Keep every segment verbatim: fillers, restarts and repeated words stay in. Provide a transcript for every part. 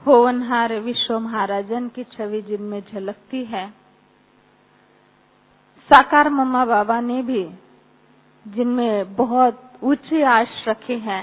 होनहार विश्व महाराजन की छवि जिनमें झलकती है, साकार मम्मा बाबा ने भी जिनमें बहुत ऊंची आश रखी है।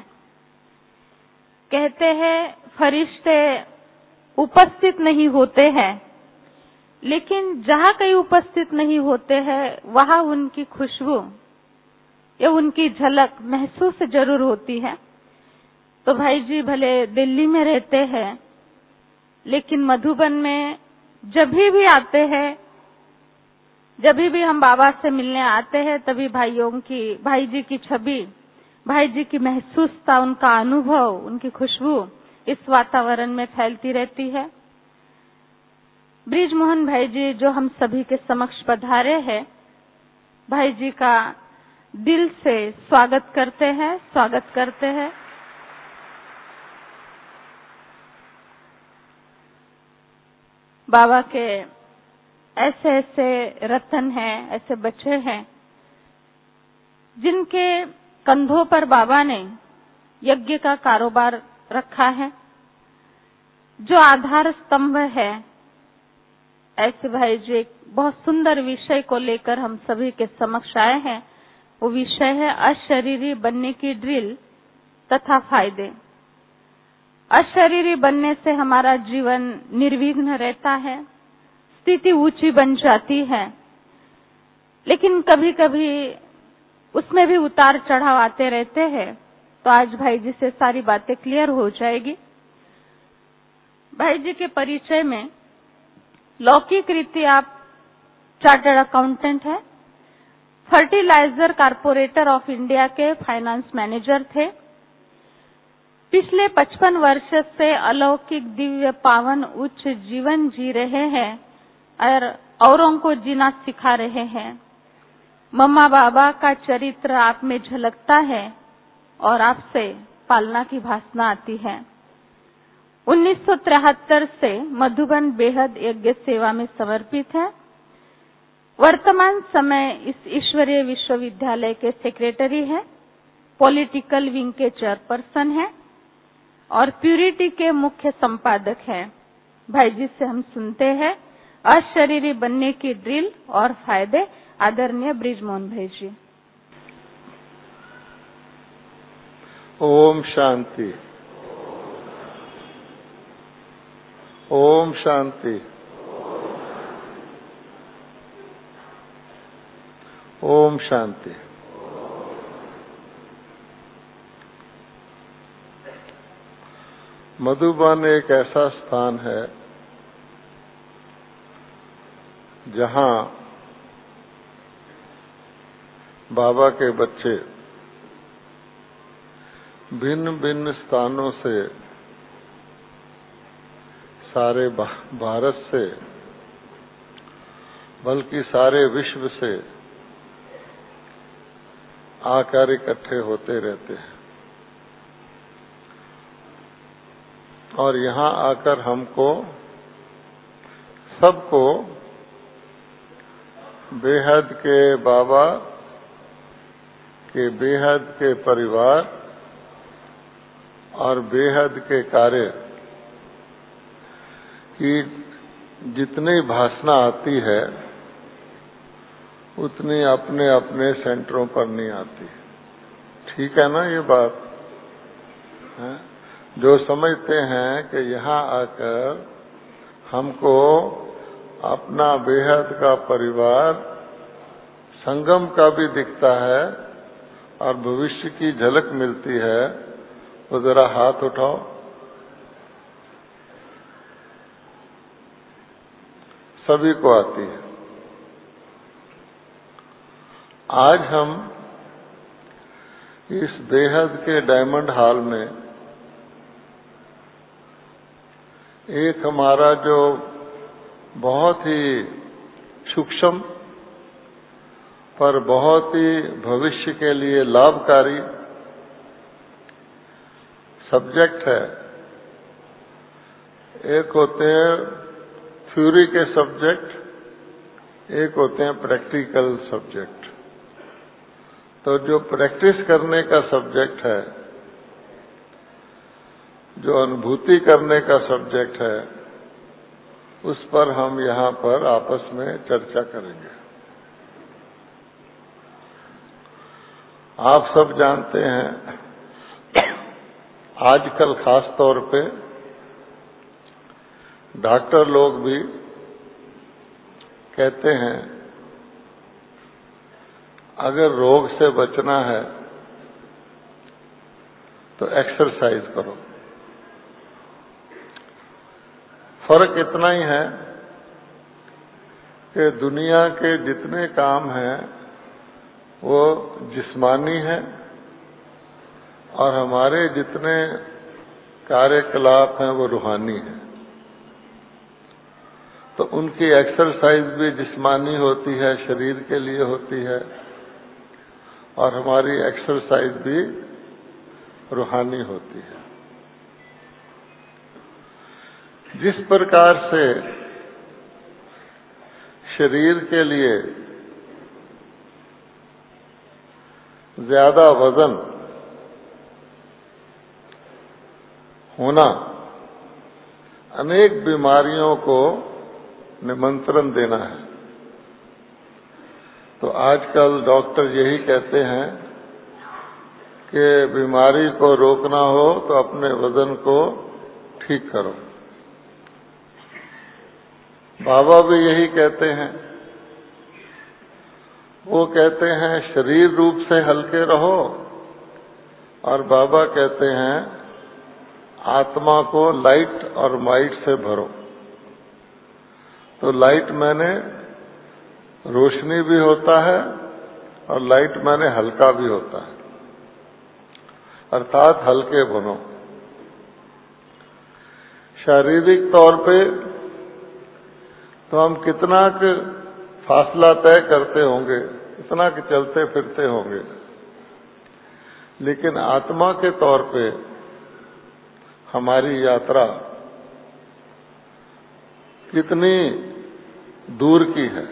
कहते हैं फरिश्ते उपस्थित नहीं होते हैं, लेकिन जहां कहीं उपस्थित नहीं होते हैं वहां उनकी खुशबू या उनकी झलक महसूस जरूर होती है। तो भाई जी भले दिल्ली में रहते हैं, लेकिन मधुबन में जब भी आते हैं, जब भी हम बाबा से मिलने आते हैं, तभी भाइयों की भाई जी की छवि, भाई जी की महसूसता, उनका अनुभव, उनकी खुशबू इस वातावरण में फैलती रहती है। बृजमोहन भाई जी जो हम सभी के समक्ष पधारे हैं, भाई जी का दिल से स्वागत करते हैं, स्वागत करते हैं। बाबा के ऐसे ऐसे रतन हैं, ऐसे बच्चे हैं जिनके कंधों पर बाबा ने यज्ञ का कारोबार रखा है, जो आधार स्तंभ है। ऐसे भाई जी एक बहुत सुंदर विषय को लेकर हम सभी के समक्ष आए हैं। वो विषय है अशरीरी बनने की ड्रिल तथा फायदे। अशरीरी बनने से हमारा जीवन निर्विघ्न रहता है, स्थिति ऊंची बन जाती है, लेकिन कभी कभी उसमें भी उतार चढ़ाव आते रहते हैं। तो आज भाई जी से सारी बातें क्लियर हो जाएगी। भाई जी के परिचय में लौकिक रीति आप चार्टर्ड अकाउंटेंट हैं, फर्टिलाइजर कारपोरेटर ऑफ इंडिया के फाइनेंस मैनेजर थे। पिछले पचपन वर्ष से अलौकिक दिव्य पावन उच्च जीवन जी रहे हैं और औरों को जीना सिखा रहे हैं। मम्मा बाबा का चरित्र आप में झलकता है और आपसे पालना की भासना आती है। उन्नीस सौ तिहत्तर से मधुबन बेहद यज्ञ सेवा में समर्पित है। वर्तमान समय इस ईश्वरीय विश्वविद्यालय के सेक्रेटरी हैं, पॉलिटिकल विंग के चेयरपर्सन हैं और प्यूरिटी के मुख्य संपादक हैं। भाई जी से हम सुनते हैं अशरीरी बनने की ड्रिल और फायदे। आदरणीय बृजमोहन भाई जी। ओम शांति, ओम शांति, ओम शांति। मधुबन एक ऐसा स्थान है जहां बाबा के बच्चे भिन्न भिन्न स्थानों से, सारे भारत से, बल्कि सारे विश्व से आकर इकट्ठे होते रहते हैं और यहाँ आकर हमको सबको बेहद के बाबा के बेहद के परिवार और बेहद के कार्य की जितनी भाषा आती है उतनी अपने अपने सेंटरों पर नहीं आती। ठीक है ना ये बात है? जो समझते हैं कि यहाँ आकर हमको अपना बेहद का परिवार संगम का भी दिखता है और भविष्य की झलक मिलती है, तो जरा हाथ उठाओ। सभी को आती है। आज हम इस बेहद के डायमंड हॉल में एक हमारा जो बहुत ही सूक्ष्म पर बहुत ही भविष्य के लिए लाभकारी सब्जेक्ट है। एक होते हैं थ्योरी के सब्जेक्ट, एक होते हैं प्रैक्टिकल सब्जेक्ट। तो जो प्रैक्टिस करने का सब्जेक्ट है जो अनुभूति करने का सब्जेक्ट है, उस पर हम यहाँ पर आपस में चर्चा करेंगे। आप सब जानते हैं, आजकल खास तौर पे डॉक्टर लोग भी कहते हैं, अगर रोग से बचना है तो एक्सरसाइज करो। फर्क इतना ही है कि दुनिया के जितने काम हैं वो जिस्मानी हैं और हमारे जितने कार्यकलाप हैं वो रूहानी हैं। तो उनकी एक्सरसाइज भी जिस्मानी होती है, शरीर के लिए होती है, और हमारी एक्सरसाइज भी रूहानी होती है। जिस प्रकार से शरीर के लिए ज्यादा वजन होना अनेक बीमारियों को निमंत्रण देना है, तो आजकल डॉक्टर यही कहते हैं कि बीमारी को रोकना हो तो अपने वजन को ठीक करो। बाबा भी यही कहते हैं। वो कहते हैं शरीर रूप से हल्के रहो, और बाबा कहते हैं आत्मा को लाइट और माइट से भरो। तो लाइट मैंने रोशनी भी होता है और लाइट मैंने हल्का भी होता है, अर्थात हल्के बनो। शारीरिक तौर पे तो हम कितना के फासला तय करते होंगे, कितना के चलते फिरते होंगे, लेकिन आत्मा के तौर पे हमारी यात्रा कितनी दूर की है।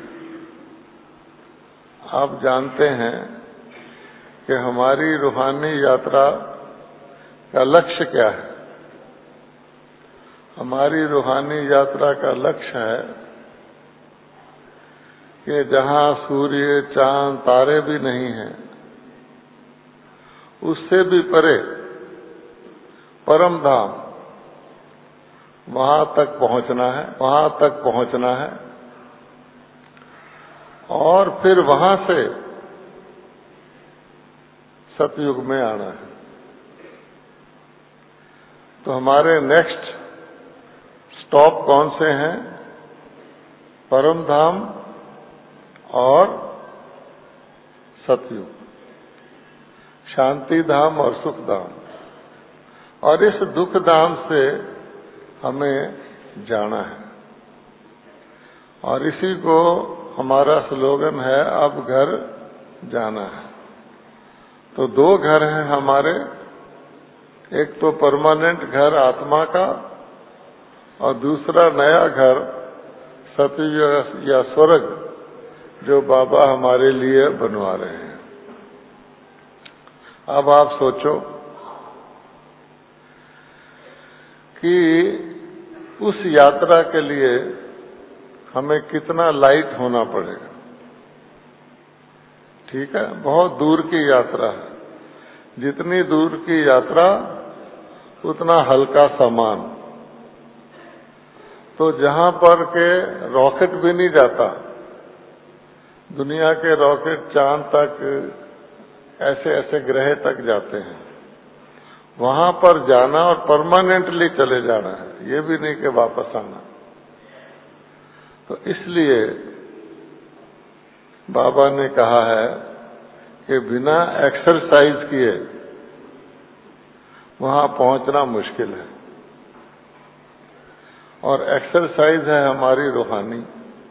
आप जानते हैं कि हमारी रूहानी यात्रा का लक्ष्य क्या है। हमारी रूहानी यात्रा का लक्ष्य है कि जहां सूर्य, चांद, तारे भी नहीं हैं, उससे भी परे परम धाम, वहां तक पहुंचना है, वहां तक पहुंचना है, और फिर वहां से सतयुग में आना है। तो हमारे नेक्स्ट स्टॉप कौन से हैं? परम धाम और सतयुग, शांति धाम और सुख धाम। और इस दुख धाम से हमें जाना है, और इसी को हमारा स्लोगन है, अब घर जाना है। तो दो घर हैं हमारे, एक तो परमानेंट घर आत्मा का, और दूसरा नया घर सतयुग या स्वर्ग जो बाबा हमारे लिए बनवा रहे हैं। अब आप सोचो कि उस यात्रा के लिए हमें कितना लाइट होना पड़ेगा। ठीक है, बहुत दूर की यात्रा है। जितनी दूर की यात्रा उतना हल्का सामान। तो जहां पर के रॉकेट भी नहीं जाता, दुनिया के रॉकेट चांद तक, ऐसे ऐसे ग्रह तक जाते हैं, वहां पर जाना और परमानेंटली चले जाना है, ये भी नहीं कि वापस आना। तो इसलिए बाबा ने कहा है कि बिना एक्सरसाइज किए वहां पहुंचना मुश्किल है, और एक्सरसाइज है हमारी रूहानी।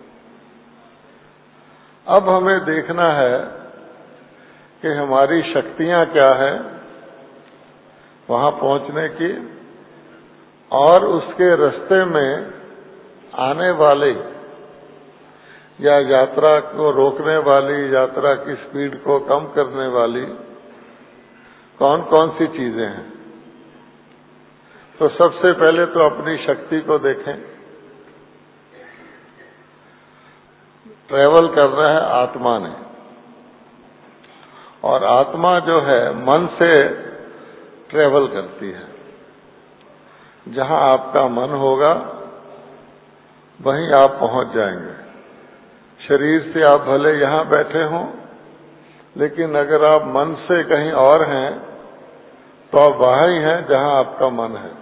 अब हमें देखना है कि हमारी शक्तियां क्या है वहां पहुंचने की, और उसके रास्ते में आने वाले या यात्रा को रोकने वाली, यात्रा की स्पीड को कम करने वाली कौन कौन सी चीजें हैं। तो सबसे पहले तो अपनी शक्ति को देखें। ट्रेवल करना है आत्मा ने, और आत्मा जो है मन से ट्रेवल करती है। जहां आपका मन होगा वहीं आप पहुंच जाएंगे। शरीर से आप भले यहां बैठे हों, लेकिन अगर आप मन से कहीं और हैं तो आप वहां ही हैं जहां आपका मन है।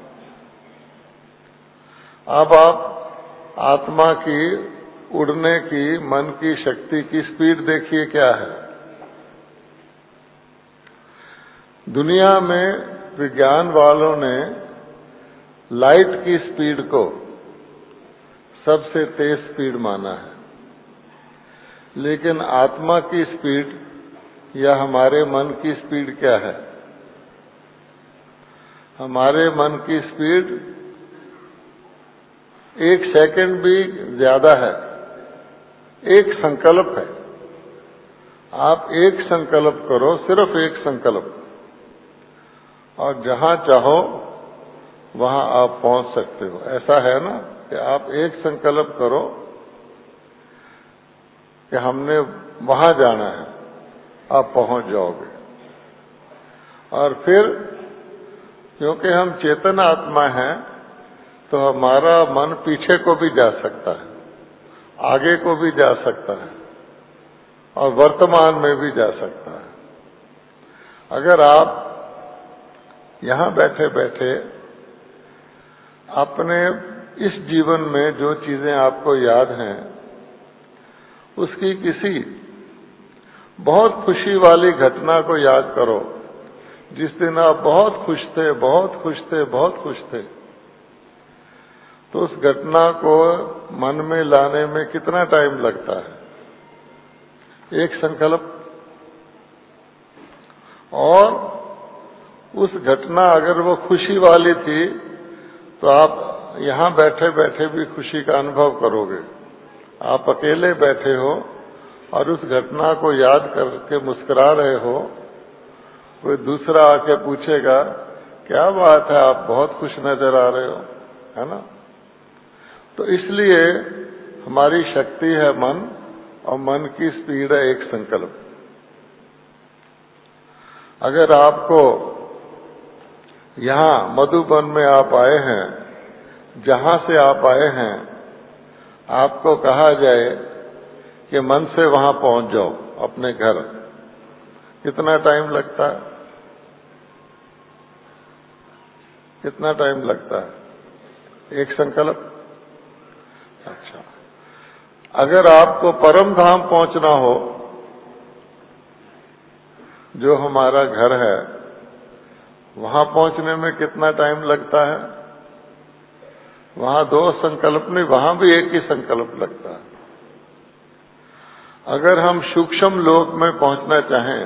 अब आप आत्मा की उड़ने की, मन की शक्ति की स्पीड देखिए क्या है। दुनिया में विज्ञान वालों ने लाइट की स्पीड को सबसे तेज स्पीड माना है, लेकिन आत्मा की स्पीड या हमारे मन की स्पीड क्या है? हमारे मन की स्पीड एक सेकंड भी ज्यादा है। एक संकल्प है, आप एक संकल्प करो, सिर्फ एक संकल्प, और जहां चाहो वहां आप पहुंच सकते हो। ऐसा है ना कि आप एक संकल्प करो कि हमने वहां जाना है, आप पहुंच जाओगे। और फिर क्योंकि हम चेतन आत्मा हैं तो हमारा मन पीछे को भी जा सकता है, आगे को भी जा सकता है, और वर्तमान में भी जा सकता है। अगर आप यहां बैठे बैठे अपने इस जीवन में जो चीजें आपको याद हैं उसकी किसी बहुत खुशी वाली घटना को याद करो, जिस दिन आप बहुत खुश थे, बहुत खुश थे, बहुत खुश थे, तो उस घटना को मन में लाने में कितना टाइम लगता है? एक संकल्प। और उस घटना अगर वो खुशी वाली थी तो आप यहां बैठे बैठे भी खुशी का अनुभव करोगे। आप अकेले बैठे हो और उस घटना को याद करके मुस्कुरा रहे हो, कोई दूसरा आके पूछेगा क्या बात है, आप बहुत खुश नजर आ रहे हो, है ना? तो इसलिए हमारी शक्ति है मन, और मन की स्पीड है एक संकल्प। अगर आपको यहां मधुबन में आप आए हैं, जहां से आप आए हैं, आपको कहा जाए कि मन से वहां पहुंच जाओ अपने घर, कितना टाइम लगता है? कितना टाइम लगता है? एक संकल्प। अच्छा, अगर आपको परम धाम पहुंचना हो, जो हमारा घर है, वहां पहुंचने में कितना टाइम लगता है? वहां दो संकल्प नहीं, वहां भी एक ही संकल्प लगता है। अगर हम सूक्ष्म लोक में पहुंचना चाहें,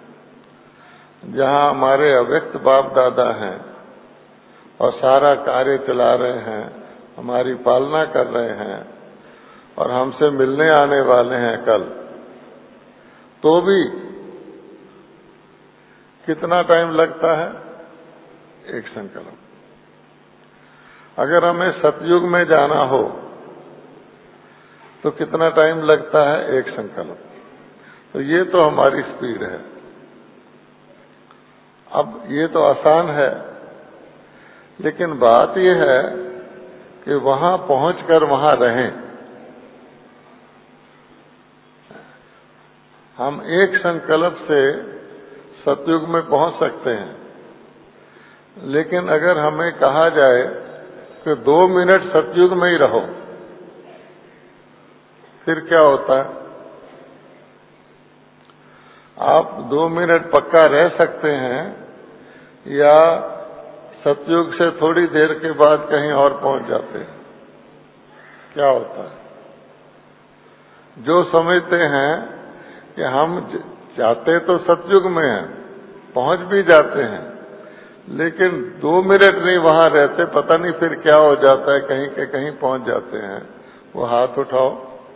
जहां हमारे अव्यक्त बाप दादा हैं और सारा कार्य चला रहे हैं, हमारी पालना कर रहे हैं और हमसे मिलने आने वाले हैं कल, तो भी कितना टाइम लगता है? एक संकल्प। अगर हमें सतयुग में जाना हो तो कितना टाइम लगता है? एक संकल्प। तो ये तो हमारी स्पीड है। अब ये तो आसान है, लेकिन बात यह है कि वहां पहुंचकर वहां रहें। हम एक संकल्प से सतयुग में पहुंच सकते हैं, लेकिन अगर हमें कहा जाए कि दो मिनट सतयुग में ही रहो, फिर क्या होता है? आप दो मिनट पक्का रह सकते हैं, या सतयुग से थोड़ी देर के बाद कहीं और पहुंच जाते हैं? क्या होता है? जो समझते हैं कि हम जाते तो सतयुग में हैं, पहुंच भी जाते हैं, लेकिन दो मिनट नहीं वहां रहते, पता नहीं फिर क्या हो जाता है, कहीं के कहीं पहुंच जाते हैं। वो हाथ उठाओ।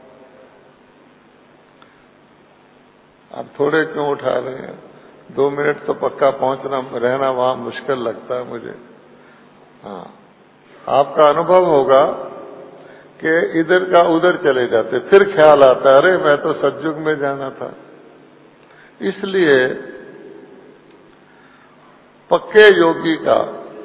आप थोड़े क्यों उठा रहे हैं? दो मिनट तो पक्का पहुंचना, रहना वहां मुश्किल लगता है मुझे। हाँ, आपका अनुभव होगा कि इधर का उधर चले जाते, फिर ख्याल आता है अरे मैं तो सतयुग में जाना था। इसलिए पक्के योगी का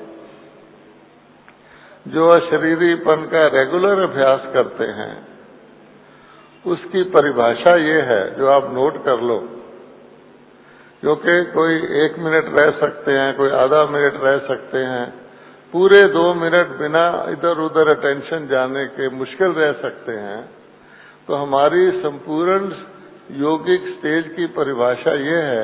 जो अशरीरीपन का रेगुलर अभ्यास करते हैं, उसकी परिभाषा ये है, जो आप नोट कर लो, क्योंकि कोई एक मिनट रह सकते हैं, कोई आधा मिनट रह सकते हैं, पूरे दो मिनट बिना इधर उधर अटेंशन जाने के मुश्किल रह सकते हैं। तो हमारी संपूर्ण योगिक स्टेज की परिभाषा ये है,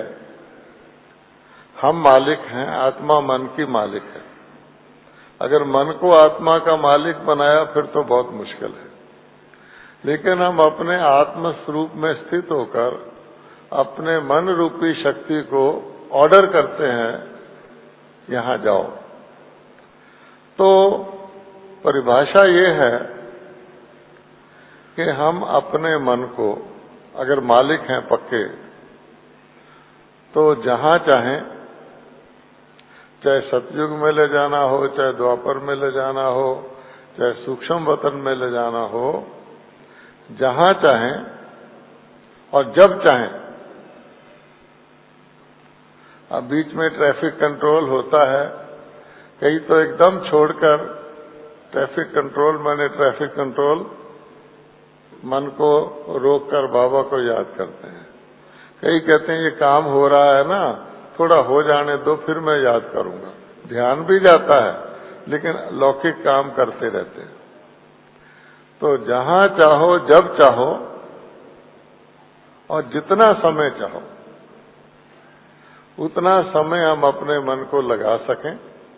हम मालिक हैं, आत्मा मन की मालिक है। अगर मन को आत्मा का मालिक बनाया फिर तो बहुत मुश्किल है, लेकिन हम अपने आत्म स्वरूप में स्थित होकर अपने मन रूपी शक्ति को ऑर्डर करते हैं, यहां जाओ। तो परिभाषा ये है कि हम अपने मन को अगर मालिक हैं पक्के, तो जहां चाहें, चाहे सतयुग में ले जाना हो, चाहे द्वापर में ले जाना हो, चाहे सूक्ष्म वतन में ले जाना हो, जहां चाहें और जब चाहें। अब बीच में ट्रैफिक कंट्रोल होता है, कई तो एकदम छोड़कर ट्रैफिक कंट्रोल माने ट्रैफिक कंट्रोल मन को रोककर बाबा को याद करते हैं। कई कहते हैं ये काम हो रहा है ना, थोड़ा हो जाने दो फिर मैं याद करूंगा। ध्यान भी जाता है लेकिन लौकिक काम करते रहते हैं। तो जहां चाहो, जब चाहो और जितना समय चाहो, उतना समय हम अपने मन को लगा सकें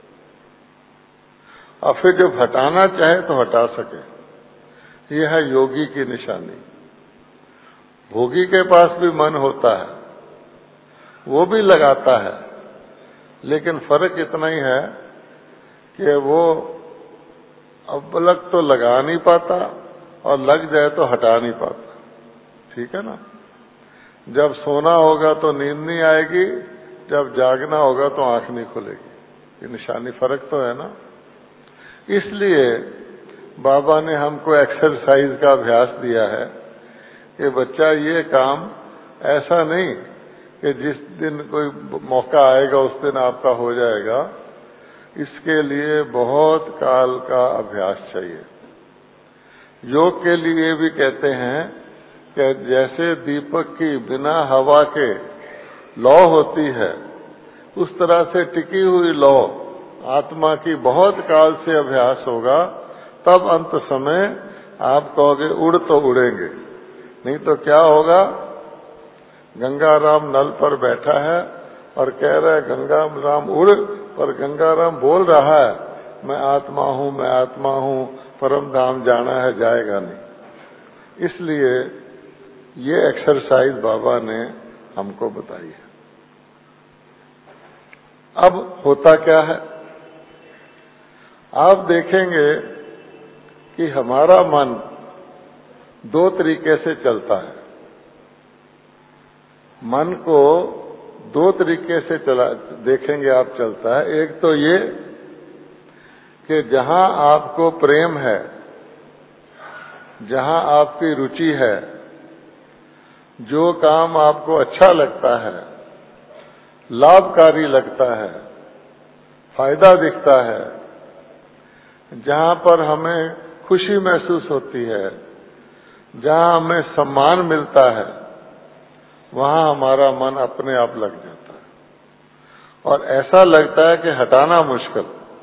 और फिर जब हटाना चाहे तो हटा सके। यह है योगी की निशानी। भोगी के पास भी मन होता है, वो भी लगाता है, लेकिन फर्क इतना ही है कि वो अबलक तो लगा नहीं पाता और लग जाए तो हटा नहीं पाता। ठीक है ना? जब सोना होगा तो नींद नहीं आएगी, जब जागना होगा तो आंख नहीं खुलेगी। ये निशानी, फर्क तो है ना। इसलिए बाबा ने हमको एक्सरसाइज का अभ्यास दिया है कि बच्चा ये काम ऐसा नहीं कि जिस दिन कोई मौका आएगा उस दिन आपका हो जाएगा। इसके लिए बहुत काल का अभ्यास चाहिए। योग के लिए भी कहते हैं कि जैसे दीपक की बिना हवा के लौ होती है, उस तरह से टिकी हुई लौ आत्मा की बहुत काल से अभ्यास होगा, तब अंत समय आप कहोगे उड़ तो उड़ेंगे। नहीं तो क्या होगा, गंगाराम नल पर बैठा है और कह रहा है गंगा राम उड़, पर गंगाराम बोल रहा है मैं आत्मा हूं, मैं आत्मा हूं, परम धाम जाना है, जाएगा नहीं। इसलिए ये एक्सरसाइज बाबा ने हमको बताई है। अब होता क्या है, आप देखेंगे कि हमारा मन दो तरीके से चलता है। मन को दो तरीके से चला देखेंगे आप चलता है। एक तो ये कि जहां आपको प्रेम है, जहां आपकी रुचि है, जो काम आपको अच्छा लगता है, लाभकारी लगता है, फायदा दिखता है, जहां पर हमें खुशी महसूस होती है, जहां हमें सम्मान मिलता है, वहां हमारा मन अपने आप लग जाता है और ऐसा लगता है कि हटाना मुश्किल।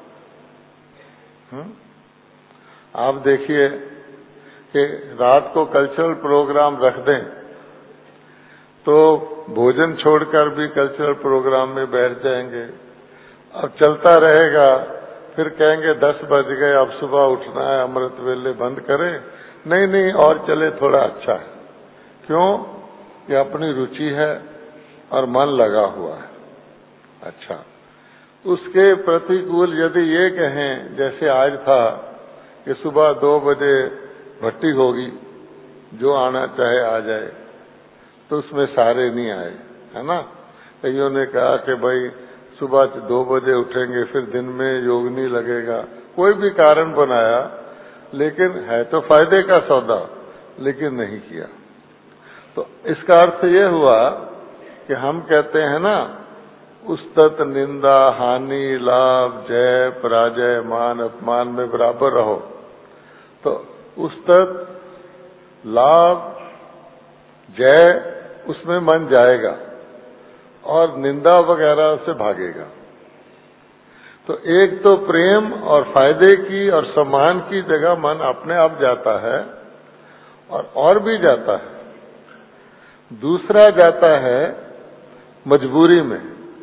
हुँ? आप देखिए कि रात को कल्चरल प्रोग्राम रख दें तो भोजन छोड़कर भी कल्चरल प्रोग्राम में बैठ जाएंगे। अब चलता रहेगा, फिर कहेंगे दस बज गए, अब सुबह उठना है, अमृत वेले बंद करें। नहीं नहीं, और चले, थोड़ा अच्छा है। क्यों? कि अपनी रुचि है और मन लगा हुआ है। अच्छा, उसके प्रतिकूल यदि ये कहें, जैसे आज था कि सुबह दो बजे भट्टी होगी, जो आना चाहे आ जाए, तो उसमें सारे नहीं आए, है ना। कईयों ने कहा कि भाई सुबह दो बजे उठेंगे, फिर दिन में योग नहीं लगेगा, कोई भी कारण बनाया, लेकिन है तो फायदे का सौदा, लेकिन नहीं किया। तो इसका अर्थ ये हुआ कि हम कहते हैं ना, उस्तत निंदा हानि लाभ जय पराजय मान अपमान में बराबर रहो। तो उस्तत लाभ जय उसमें मन जाएगा और निंदा वगैरह से भागेगा। तो एक तो प्रेम और फायदे की और सम्मान की जगह मन अपने आप जाता है और और भी जाता है। दूसरा जाता है मजबूरी में।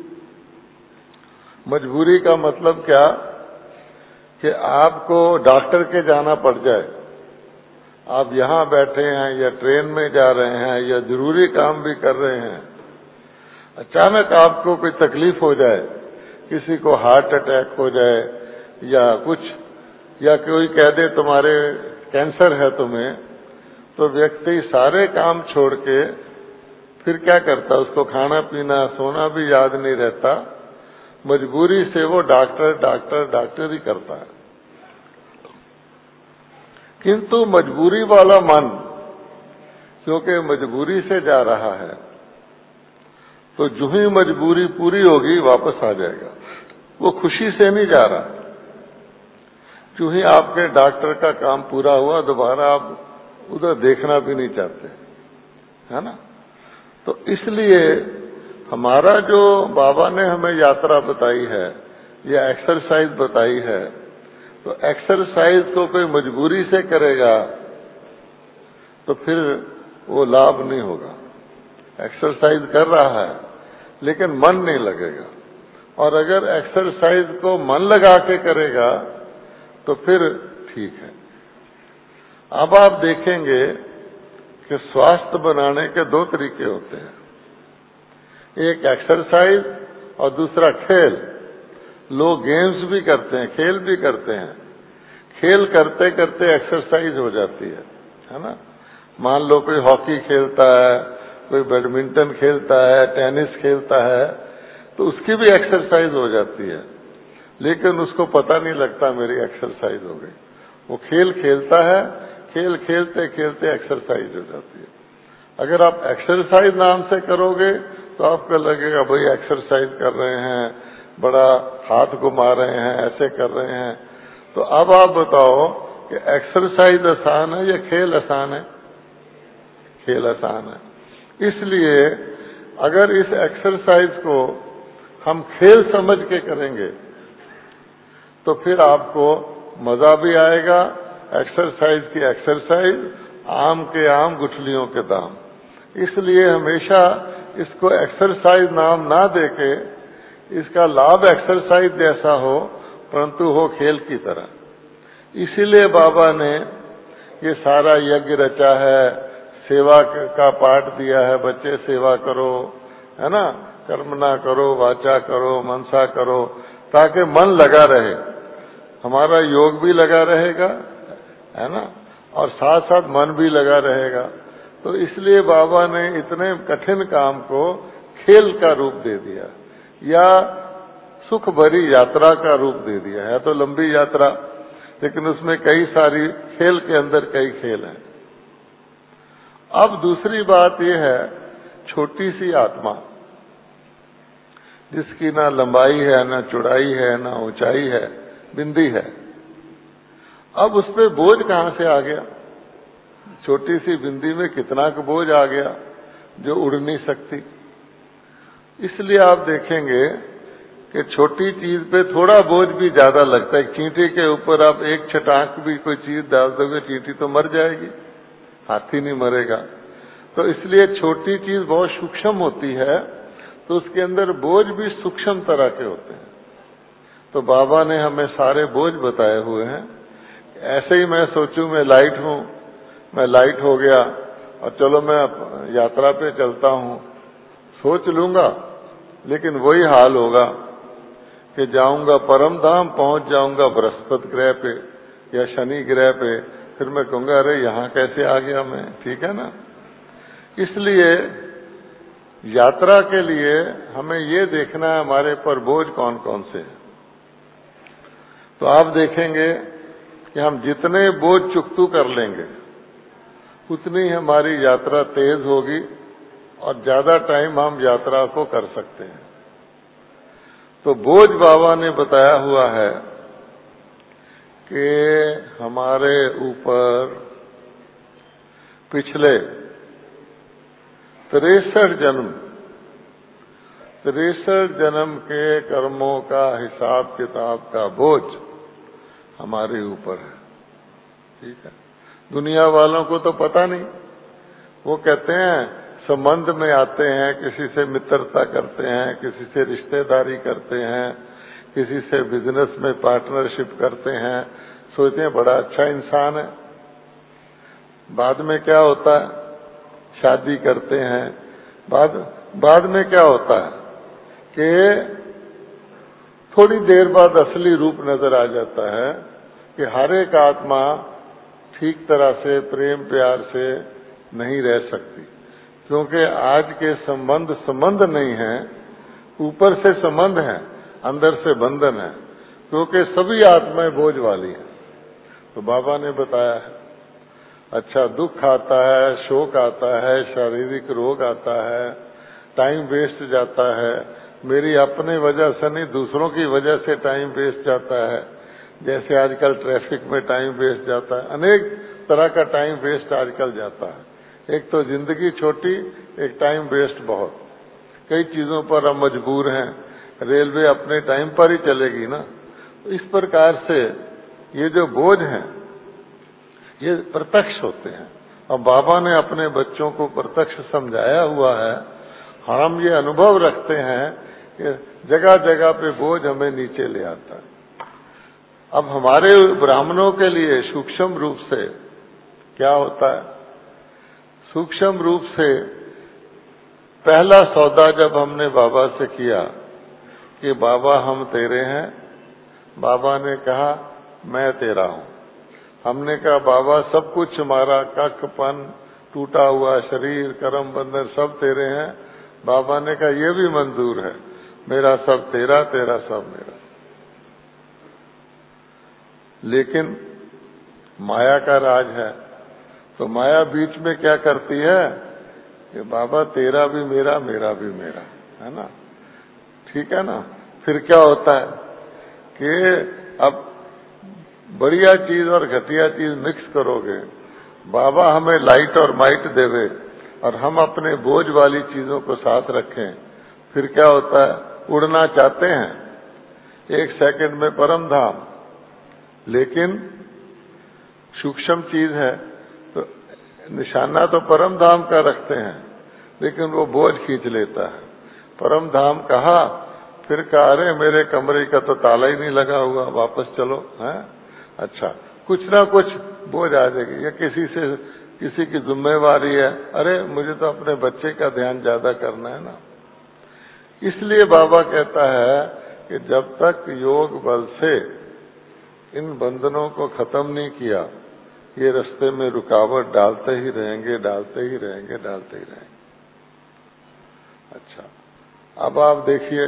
मजबूरी का मतलब क्या कि आपको डॉक्टर के जाना पड़ जाए, आप यहां बैठे हैं या ट्रेन में जा रहे हैं या जरूरी काम भी कर रहे हैं, अचानक आपको कोई तकलीफ हो जाए, किसी को हार्ट अटैक हो जाए या कुछ, या कोई कह दे तुम्हारे कैंसर है तुम्हें, तो व्यक्ति सारे काम छोड़ के फिर क्या करता, उसको खाना पीना सोना भी याद नहीं रहता, मजबूरी से वो डॉक्टर डॉक्टर डॉक्टर ही करता है। किंतु मजबूरी वाला मन क्योंकि मजबूरी से जा रहा है, तो जो ही मजबूरी पूरी होगी वापस आ जाएगा, वो खुशी से नहीं जा रहा। जो ही आपके डॉक्टर का काम पूरा हुआ, दोबारा आप उधर देखना भी नहीं चाहते, है ना। तो इसलिए हमारा जो बाबा ने हमें यात्रा बताई है या एक्सरसाइज बताई है, तो एक्सरसाइज को कोई मजबूरी से करेगा तो फिर वो लाभ नहीं होगा। एक्सरसाइज कर रहा है लेकिन मन नहीं लगेगा, और अगर एक्सरसाइज को मन लगा के करेगा तो फिर ठीक है। अब आप देखेंगे कि स्वास्थ्य बनाने के दो तरीके होते हैं, एक एक्सरसाइज और दूसरा खेल। लोग गेम्स भी करते हैं, खेल भी करते हैं, खेल करते करते एक्सरसाइज हो जाती है, है ना। मान लो कोई हॉकी खेलता है, कोई बैडमिंटन खेलता है, टेनिस खेलता है, तो उसकी भी एक्सरसाइज हो जाती है, लेकिन उसको पता नहीं लगता मेरी एक्सरसाइज हो गई। वो खेल खेलता है, खेल खेलते खेलते एक्सरसाइज हो जाती है। अगर आप एक्सरसाइज नाम से करोगे तो आपको लगेगा भाई एक्सरसाइज कर रहे हैं, बड़ा हाथ घुमा रहे हैं, ऐसे कर रहे हैं। तो अब आप बताओ कि एक्सरसाइज आसान है या खेल आसान है? खेल आसान है। इसलिए अगर इस एक्सरसाइज को हम खेल समझ के करेंगे तो फिर आपको मजा भी आएगा। एक्सरसाइज की एक्सरसाइज, आम के आम गुठलियों के दाम। इसलिए हमेशा इसको एक्सरसाइज नाम ना देके इसका लाभ एक्सरसाइज जैसा हो, परंतु हो खेल की तरह। इसीलिए बाबा ने ये सारा यज्ञ रचा है, सेवा का पाठ दिया है, बच्चे सेवा करो, है ना, कर्मणा करो, वाचा करो, मनसा करो, ताकि मन लगा रहे। हमारा योग भी लगा रहेगा, है ना, और साथ साथ मन भी लगा रहेगा। तो इसलिए बाबा ने इतने कठिन काम को खेल का रूप दे दिया या सुख भरी यात्रा का रूप दे दिया है। तो लंबी यात्रा, लेकिन उसमें कई सारी खेल के अंदर कई खेल हैं। अब दूसरी बात यह है, छोटी सी आत्मा जिसकी ना लंबाई है, ना चौड़ाई है, ना ऊंचाई है, बिंदी है। अब उस पे बोझ कहां से आ गया? छोटी सी बिंदी में कितना का बोझ आ गया जो उड़ नहीं सकती। इसलिए आप देखेंगे कि छोटी चीज पे थोड़ा बोझ भी ज्यादा लगता है। चींटी के ऊपर आप एक छटाक भी कोई चीज डाल दोगे, चींटी तो मर जाएगी, हाथी नहीं मरेगा। तो इसलिए छोटी चीज बहुत सूक्ष्म होती है, तो उसके अंदर बोझ भी सूक्ष्म तरह के होते हैं। तो बाबा ने हमें सारे बोझ बताए हुए हैं। ऐसे ही मैं सोचूं मैं लाइट हूं, मैं लाइट हो गया और चलो मैं यात्रा पे चलता हूं, सोच लूंगा, लेकिन वही हाल होगा कि जाऊंगा परम धाम, पहुंच जाऊंगा बृहस्पति ग्रह पे या शनि ग्रह पे, फिर मैं कहूंगा अरे यहां कैसे आ गया मैं, ठीक है ना। इसलिए यात्रा के लिए हमें ये देखना है हमारे पर बोझ कौन कौन से हैं। तो आप देखेंगे कि हम जितने बोझ चुकतू कर लेंगे उतनी हमारी यात्रा तेज होगी और ज्यादा टाइम हम यात्रा को कर सकते हैं। तो बोझ बाबा ने बताया हुआ है कि हमारे ऊपर पिछले तिरसठ जन्म तिरसठ जन्म के कर्मों का हिसाब किताब का बोझ हमारे ऊपर है। ठीक है, दुनिया वालों को तो पता नहीं। वो कहते हैं संबंध में आते हैं, किसी से मित्रता करते हैं, किसी से रिश्तेदारी करते हैं, किसी से बिजनेस में पार्टनरशिप करते हैं, सोचते हैं बड़ा अच्छा इंसान है। बाद में क्या होता है, शादी करते हैं, बाद बाद में क्या होता है कि थोड़ी देर बाद असली रूप नजर आ जाता है कि हर एक आत्मा ठीक तरह से प्रेम प्यार से नहीं रह सकती, क्योंकि आज के संबंध संबंध नहीं है, ऊपर से संबंध है, अंदर से बंधन है, क्योंकि सभी आत्माएं बोझ वाली हैं। तो बाबा ने बताया है, अच्छा दुख आता है, शोक आता है, शारीरिक रोग आता है, टाइम वेस्ट जाता है, मेरी अपने वजह से नहीं दूसरों की वजह से टाइम वेस्ट जाता है, जैसे आजकल ट्रैफिक में टाइम वेस्ट जाता है, अनेक तरह का टाइम वेस्ट आजकल जाता है। एक तो जिंदगी छोटी, एक टाइम वेस्ट बहुत। कई चीजों पर हम मजबूर हैं, रेलवे अपने टाइम पर ही चलेगी ना। तो इस प्रकार से ये जो बोझ हैं ये प्रत्यक्ष होते हैं और बाबा ने अपने बच्चों को प्रत्यक्ष समझाया हुआ है। हम ये अनुभव रखते हैं कि जगह जगह पे बोझ हमें नीचे ले आता है। अब हमारे ब्राह्मणों के लिए सूक्ष्म रूप से क्या होता है, सूक्ष्म रूप से पहला सौदा जब हमने बाबा से किया कि बाबा हम तेरे हैं, बाबा ने कहा मैं तेरा हूं। हमने कहा बाबा सब कुछ हमारा कखपन टूटा हुआ शरीर कर्म बंधन सब तेरे हैं। बाबा ने कहा ये भी मंजूर है, मेरा सब तेरा, तेरा सब मेरा। लेकिन माया का राज है, तो माया बीच में क्या करती है कि बाबा तेरा भी मेरा, मेरा भी मेरा, है ना। ठीक है ना। फिर क्या होता है कि अब बढ़िया चीज और घटिया चीज मिक्स करोगे, बाबा हमें लाइट और माइट देवे और हम अपने बोझ वाली चीजों को साथ रखें, फिर क्या होता है, उड़ना चाहते हैं एक सेकंड में परम धाम, लेकिन सूक्ष्म चीज है तो निशाना तो परम धाम का रखते हैं, लेकिन वो बोझ खींच लेता है। परम धाम कहा, फिर कहा अरे मेरे कमरे का तो ताला ही नहीं लगा हुआ, वापस चलो है। अच्छा कुछ ना कुछ बोझ आ जाएगी, या किसी से किसी की जिम्मेवारी है, अरे मुझे तो अपने बच्चे का ध्यान ज्यादा करना है ना। इसलिए बाबा कहता है कि जब तक योग बल से इन बंधनों को खत्म नहीं किया, ये रास्ते में रुकावट डालते ही रहेंगे, डालते ही रहेंगे, डालते ही रहेंगे। अच्छा अब आप देखिए,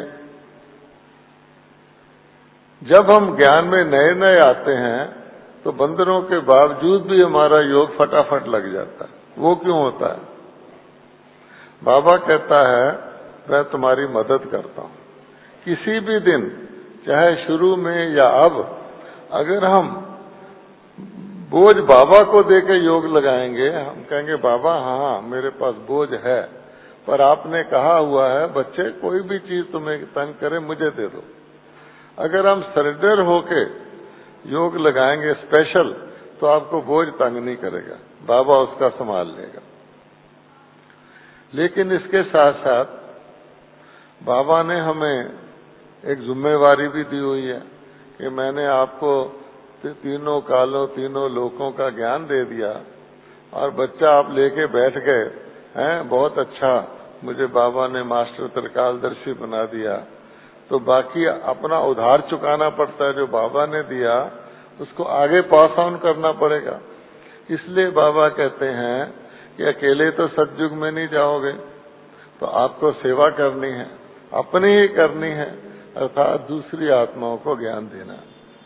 जब हम ज्ञान में नए नए आते हैं तो बंधनों के बावजूद भी हमारा योग फटाफट लग जाता है। वो क्यों होता है? बाबा कहता है मैं तुम्हारी मदद करता हूं। किसी भी दिन, चाहे शुरू में या अब, अगर हम बोझ बाबा को देकर योग लगाएंगे, हम कहेंगे बाबा हाँ मेरे पास बोझ है, पर आपने कहा हुआ है बच्चे कोई भी चीज तुम्हें तंग करे मुझे दे दो। अगर हम सरेंडर होके योग लगाएंगे स्पेशल, तो आपको बोझ तंग नहीं करेगा, बाबा उसका संभाल लेगा। लेकिन इसके साथ साथ बाबा ने हमें एक जिम्मेवारी भी दी हुई है कि मैंने आपको तीनों कालों तीनों लोकों का ज्ञान दे दिया और बच्चा आप लेके बैठ गए हैं, बहुत अच्छा, मुझे बाबा ने मास्टर त्रिकालदर्शी बना दिया। तो बाकी अपना उधार चुकाना पड़ता है, जो बाबा ने दिया उसको आगे पास ऑन करना पड़ेगा। इसलिए बाबा कहते हैं कि अकेले तो सतयुग में नहीं जाओगे, तो आपको सेवा करनी है, अपनी ही करनी है, अर्थात दूसरी आत्माओं को ज्ञान देना।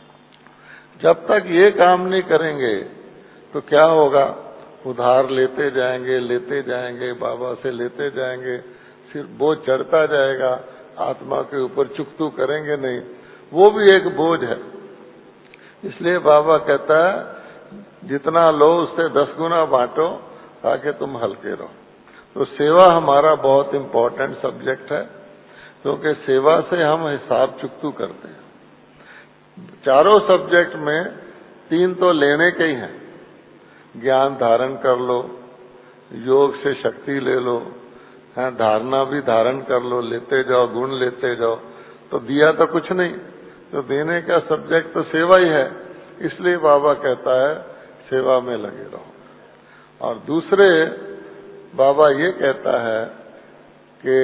जब तक ये काम नहीं करेंगे तो क्या होगा? उधार लेते जाएंगे लेते जाएंगे बाबा से लेते जाएंगे, फिर बोझ चढ़ता जाएगा, आत्मा के ऊपर चुकतू करेंगे नहीं, वो भी एक बोझ है। इसलिए बाबा कहता है जितना लो उससे दस गुना बांटो ताकि तुम हल्के रहो। तो सेवा हमारा बहुत इम्पोर्टेंट सब्जेक्ट है, क्योंकि सेवा से हम हिसाब चुकतू करते हैं। चारों सब्जेक्ट में तीन तो लेने के ही हैं, ज्ञान धारण कर लो, योग से शक्ति ले लो, है धारणा भी धारण कर लो, लेते जाओ, गुण लेते जाओ, तो दिया तो कुछ नहीं, तो देने का सब्जेक्ट तो सेवा ही है। इसलिए बाबा कहता है सेवा में लगे रहो। और दूसरे बाबा ये कहता है कि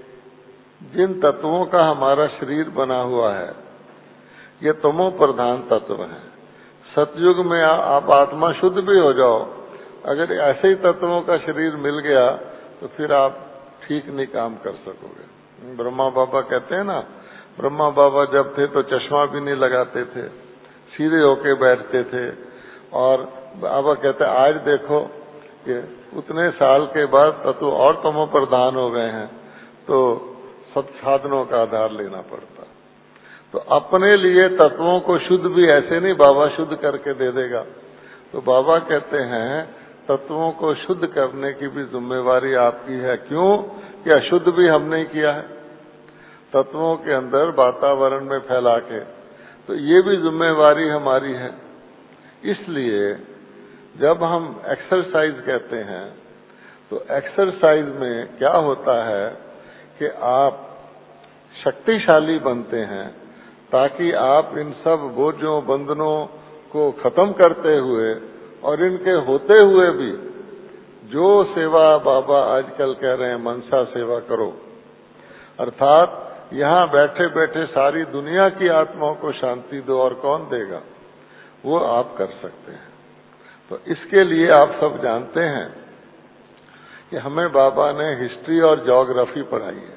जिन तत्वों का हमारा शरीर बना हुआ है ये तमो प्रधान तत्व है। सतयुग में आ, आप आत्मा शुद्ध भी हो जाओ, अगर ऐसे ही तत्वों का शरीर मिल गया तो फिर आप ठीक नहीं काम कर सकोगे। ब्रह्मा बाबा कहते हैं ना, ब्रह्मा बाबा जब थे तो चश्मा भी नहीं लगाते थे, सीधे होके बैठते थे। और बाबा कहते हैं आज देखो कि उतने साल के बाद तत्व और तमो प्रधान हो गए हैं, तो सब साधनों का आधार लेना पड़ता। तो अपने लिए तत्वों को शुद्ध भी ऐसे नहीं बाबा शुद्ध करके दे देगा। तो बाबा कहते हैं तत्वों को शुद्ध करने की भी जिम्मेवारी आपकी है। क्यों? कि अशुद्ध भी हमने ही किया है तत्वों के अंदर वातावरण में फैला के, तो ये भी जिम्मेवारी हमारी है। इसलिए जब हम एक्सरसाइज कहते हैं तो एक्सरसाइज में क्या होता है कि आप शक्तिशाली बनते हैं, ताकि आप इन सब बोझों बंधनों को खत्म करते हुए और इनके होते हुए भी जो सेवा बाबा आजकल कह रहे हैं मनसा सेवा करो, अर्थात यहाँ बैठे बैठे सारी दुनिया की आत्माओं को शांति दो, और कौन देगा? वो आप कर सकते हैं। तो इसके लिए आप सब जानते हैं कि हमें बाबा ने हिस्ट्री और ज्योग्राफी पढ़ाई है।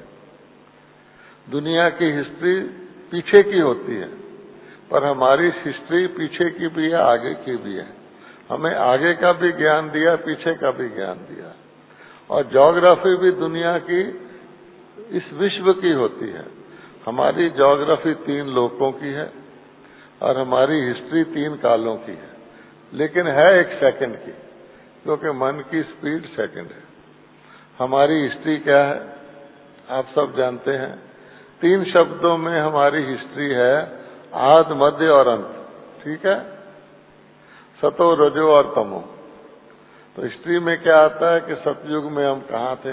दुनिया की हिस्ट्री पीछे की होती है, पर हमारी हिस्ट्री पीछे की भी है, आगे की भी है। हमें आगे का भी ज्ञान दिया, पीछे का भी ज्ञान दिया। और ज्योग्राफी भी दुनिया की इस विश्व की होती है। हमारी ज्योग्राफी तीन लोकों की है और हमारी हिस्ट्री तीन कालों की है, लेकिन है एक सेकंड की, क्योंकि मन की स्पीड सेकंड है। हमारी हिस्ट्री क्या है आप सब जानते हैं। तीन शब्दों में हमारी हिस्ट्री है, आद मध्य और अंत। ठीक है, सतो रजो और तमो। तो हिस्ट्री में क्या आता है कि सतयुग में हम कहाँ थे,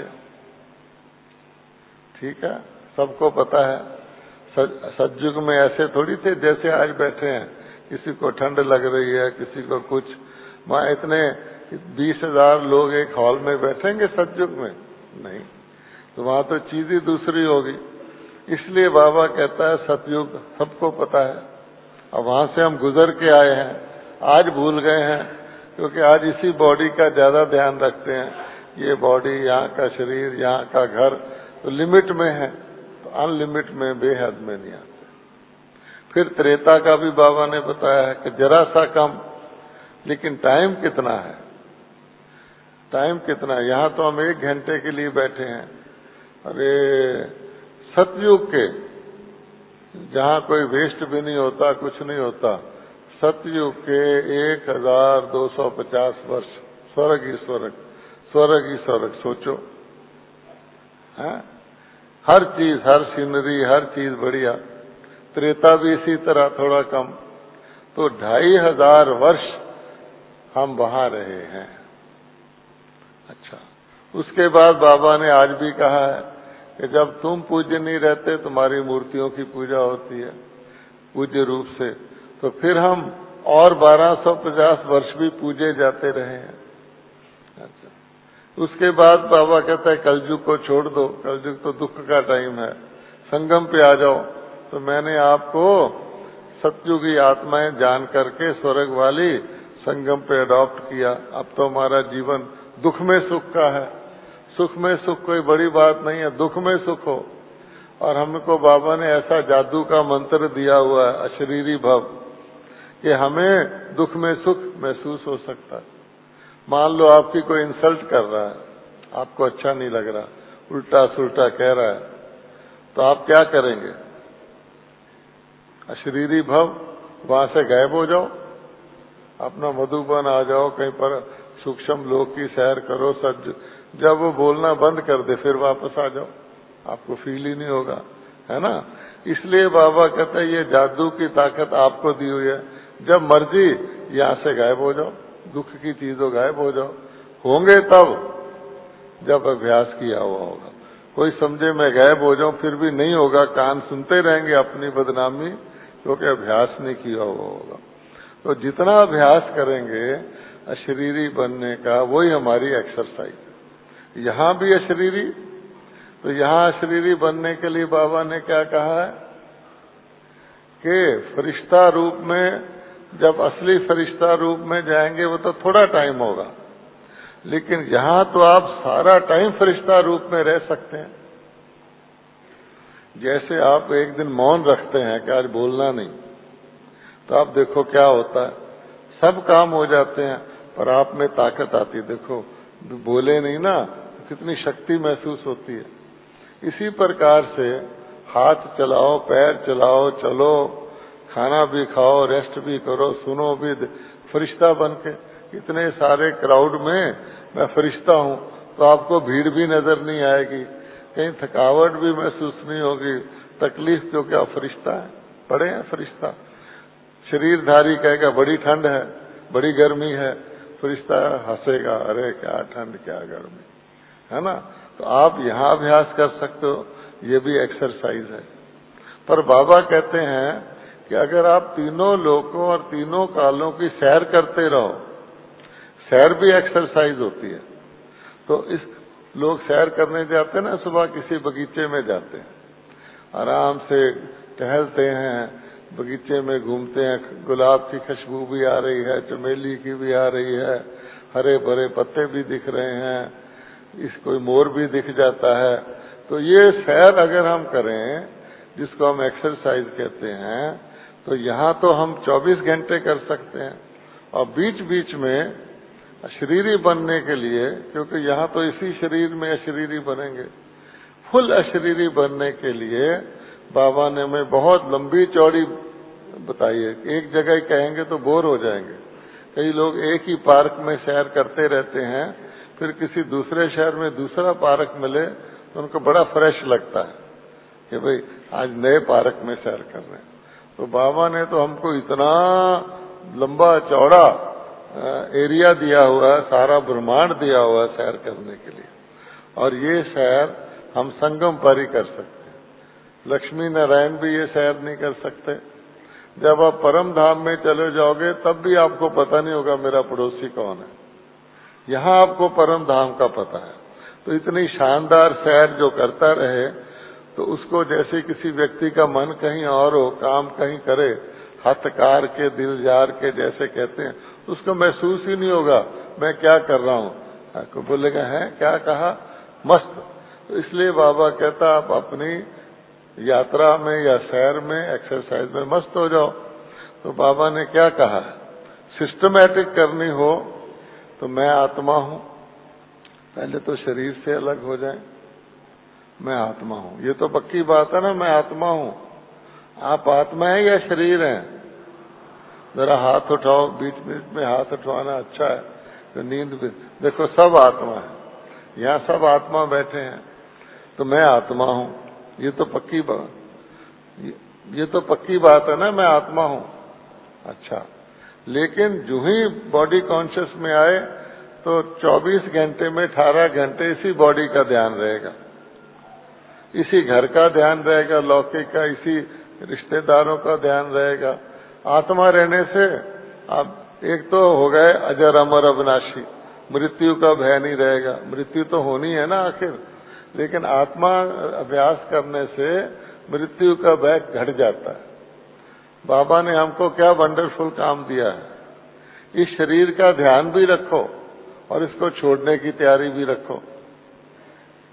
ठीक है, सबको पता है। सतयुग में ऐसे थोड़ी थे जैसे आज बैठे हैं, किसी को ठंड लग रही है, किसी को कुछ। वहां इतने बीस हजार लोग एक हॉल में बैठेंगे सतयुग में? नहीं, तो वहां तो चीज ही दूसरी होगी। इसलिए बाबा कहता है सतयुग सबको पता है, और वहां से हम गुजर के आए हैं, आज भूल गए हैं, क्योंकि आज इसी बॉडी का ज्यादा ध्यान रखते हैं। ये बॉडी, यहाँ का शरीर, यहाँ का घर तो लिमिट में है, तो अनलिमिट में, बेहद में नहीं आते। फिर त्रेता का भी बाबा ने बताया है कि जरा सा कम, लेकिन टाइम कितना है, टाइम कितना है। यहाँ तो हम एक घंटे के लिए बैठे हैं। अरे सतयुग के जहाँ कोई वेस्ट भी नहीं होता, कुछ नहीं होता, सतयुग के एक हजार दो सौ पचास वर्ष स्वर्ग ही स्वर्ग, स्वर्ग ही स्वर्ग। सोचो है, हर चीज, हर सीनरी, हर चीज बढ़िया। त्रेता भी इसी तरह थोड़ा कम, तो ढाई हजार वर्ष हम वहां रहे हैं। अच्छा, उसके बाद बाबा ने आज भी कहा है कि जब तुम पूज्य नहीं रहते, तुम्हारी मूर्तियों की पूजा होती है पूज्य रूप से, तो फिर हम और बारह सौ पचास वर्ष भी पूजे जाते रहे हैं। अच्छा, उसके बाद बाबा कहता है कलयुग को छोड़ दो, कलयुग तो दुख का टाइम है, संगम पे आ जाओ। तो मैंने आपको सतयुगी आत्माएं जान करके स्वर्ग वाली संगम पे अडॉप्ट किया। अब तो हमारा जीवन दुख में सुख का है, सुख में सुख कोई बड़ी बात नहीं है, दुख में सुख हो। और हमको बाबा ने ऐसा जादू का मंत्र दिया हुआ है, अशरीरी भव, कि हमें दुख में सुख महसूस हो सकता है। मान लो आपकी कोई इंसल्ट कर रहा है, आपको अच्छा नहीं लग रहा, उल्टा सुल्टा कह रहा है, तो आप क्या करेंगे? अशरीरी भव, वहां से गायब हो जाओ, अपना मधुबन आ जाओ, कहीं पर सूक्ष्म लोक की सैर करो। सज जब वो बोलना बंद कर दे फिर वापस आ जाओ, आपको फील ही नहीं होगा, है ना। इसलिए बाबा कहते हैं ये जादू की ताकत आपको दी हुई है, जब मर्जी यहाँ से गायब हो जाओ, दुख की चीजों गायब हो जाओ। होंगे तब जब अभ्यास किया हुआ होगा। कोई समझे मैं गायब हो जाऊं फिर भी नहीं होगा, कान सुनते रहेंगे अपनी बदनामी, क्योंकि अभ्यास नहीं किया हुआ होगा। तो जितना अभ्यास करेंगे अशरीरी बनने का, वही हमारी एक्सरसाइज। यहाँ भी अशरीरी, तो यहाँ अशरीरी बनने के लिए बाबा ने क्या कहा है कि फरिश्ता रूप में, जब असली फरिश्ता रूप में जाएंगे वो तो थोड़ा टाइम होगा, लेकिन यहाँ तो आप सारा टाइम फरिश्ता रूप में रह सकते हैं। जैसे आप एक दिन मौन रखते हैं कि आज बोलना नहीं, तो आप देखो क्या होता है, सब काम हो जाते हैं, पर आप में ताकत आती है। देखो बोले नहीं ना, कितनी शक्ति महसूस होती है। इसी प्रकार से हाथ चलाओ, पैर चलाओ, चलो, खाना भी खाओ, रेस्ट भी करो, सुनो भी, फरिश्ता बन के। इतने सारे क्राउड में मैं फरिश्ता हूँ, तो आपको भीड़ भी नजर नहीं आएगी, कहीं थकावट भी महसूस नहीं होगी, तकलीफ, क्योंकि आप फरिश्ता है, पड़े हैं फरिश्ता। शरीरधारी कहेगा बड़ी ठंड है, बड़ी गर्मी है, फरिश्ता हंसेगा, अरे क्या ठंड क्या गर्मी, है ना। तो आप यहाँ अभ्यास कर सकते हो, ये भी एक्सरसाइज है। पर बाबा कहते हैं कि अगर आप तीनों लोकों और तीनों कालों की सैर करते रहो, सैर भी एक्सरसाइज होती है। तो इस लोग सैर करने जाते हैं ना, सुबह किसी बगीचे में जाते हैं, आराम से टहलते हैं, बगीचे में घूमते हैं, गुलाब की खुशबू भी आ रही है, चमेली की भी आ रही है, हरे भरे पत्ते भी दिख रहे हैं, इस कोई मोर भी दिख जाता है। तो ये सैर अगर हम करें, जिसको हम एक्सरसाइज कहते हैं, तो यहाँ तो हम चौबीस घंटे कर सकते हैं। और बीच बीच में अशरीरी बनने के लिए, क्योंकि यहाँ तो इसी शरीर में अशरीरी बनेंगे, फुल अशरीरी बनने के लिए बाबा ने हमें बहुत लंबी चौड़ी बताई है। एक जगह ही कहेंगे तो बोर हो जाएंगे। कई लोग एक ही पार्क में सैर करते रहते हैं, फिर किसी दूसरे शहर में दूसरा पार्क मिले तो उनको बड़ा फ्रेश लगता है कि भाई आज नए पार्क में सैर कर रहे हैं। तो बाबा ने तो हमको इतना लंबा चौड़ा एरिया दिया हुआ है, सारा ब्रह्मांड दिया हुआ है सैर करने के लिए। और ये सैर हम संगम पर ही कर सकते हैं। लक्ष्मी नारायण भी ये सैर नहीं कर सकते। जब आप परम धाम में चले जाओगे तब भी आपको पता नहीं होगा मेरा पड़ोसी कौन है। यहाँ आपको परम धाम का पता है। तो इतनी शानदार सैर जो करता रहे, तो उसको जैसे किसी व्यक्ति का मन कहीं और हो, काम कहीं करे, हथ कार के दिल जार के जैसे कहते हैं, उसको महसूस ही नहीं होगा मैं क्या कर रहा हूँ। आपको बोलेगा है क्या कहा, मस्त। तो इसलिए बाबा कहता आप अपनी यात्रा में या सैर में, एक्सरसाइज में मस्त हो जाओ। तो बाबा ने क्या कहा, सिस्टमैटिक करनी हो तो मैं आत्मा हूँ, पहले तो शरीर से अलग हो जाए, मैं आत्मा हूँ। ये तो पक्की बात है ना, मैं आत्मा हूँ। आप आत्मा है या शरीर है? जरा हाथ उठाओ, बीच बीच में हाथ उठवाना अच्छा है। तो नींद भी देखो, सब आत्मा है, यहाँ सब आत्मा बैठे हैं। तो मैं आत्मा हूँ, ये तो पक्की बात, ये तो पक्की बात है ना, मैं आत्मा हूँ। अच्छा, लेकिन जो ही बॉडी कॉन्शियस में आए तो चौबीस घंटे में अठारह घंटे इसी बॉडी का ध्यान रहेगा, इसी घर का ध्यान रहेगा, लौकिक का, इसी रिश्तेदारों का ध्यान रहेगा। आत्मा रहने से आप एक तो हो गए अजर अमर अविनाशी, मृत्यु का भय नहीं रहेगा। मृत्यु तो होनी है ना आखिर, लेकिन आत्मा अभ्यास करने से मृत्यु का भय घट जाता है। बाबा ने हमको क्या वंडरफुल काम दिया है, इस शरीर का ध्यान भी रखो और इसको छोड़ने की तैयारी भी रखो।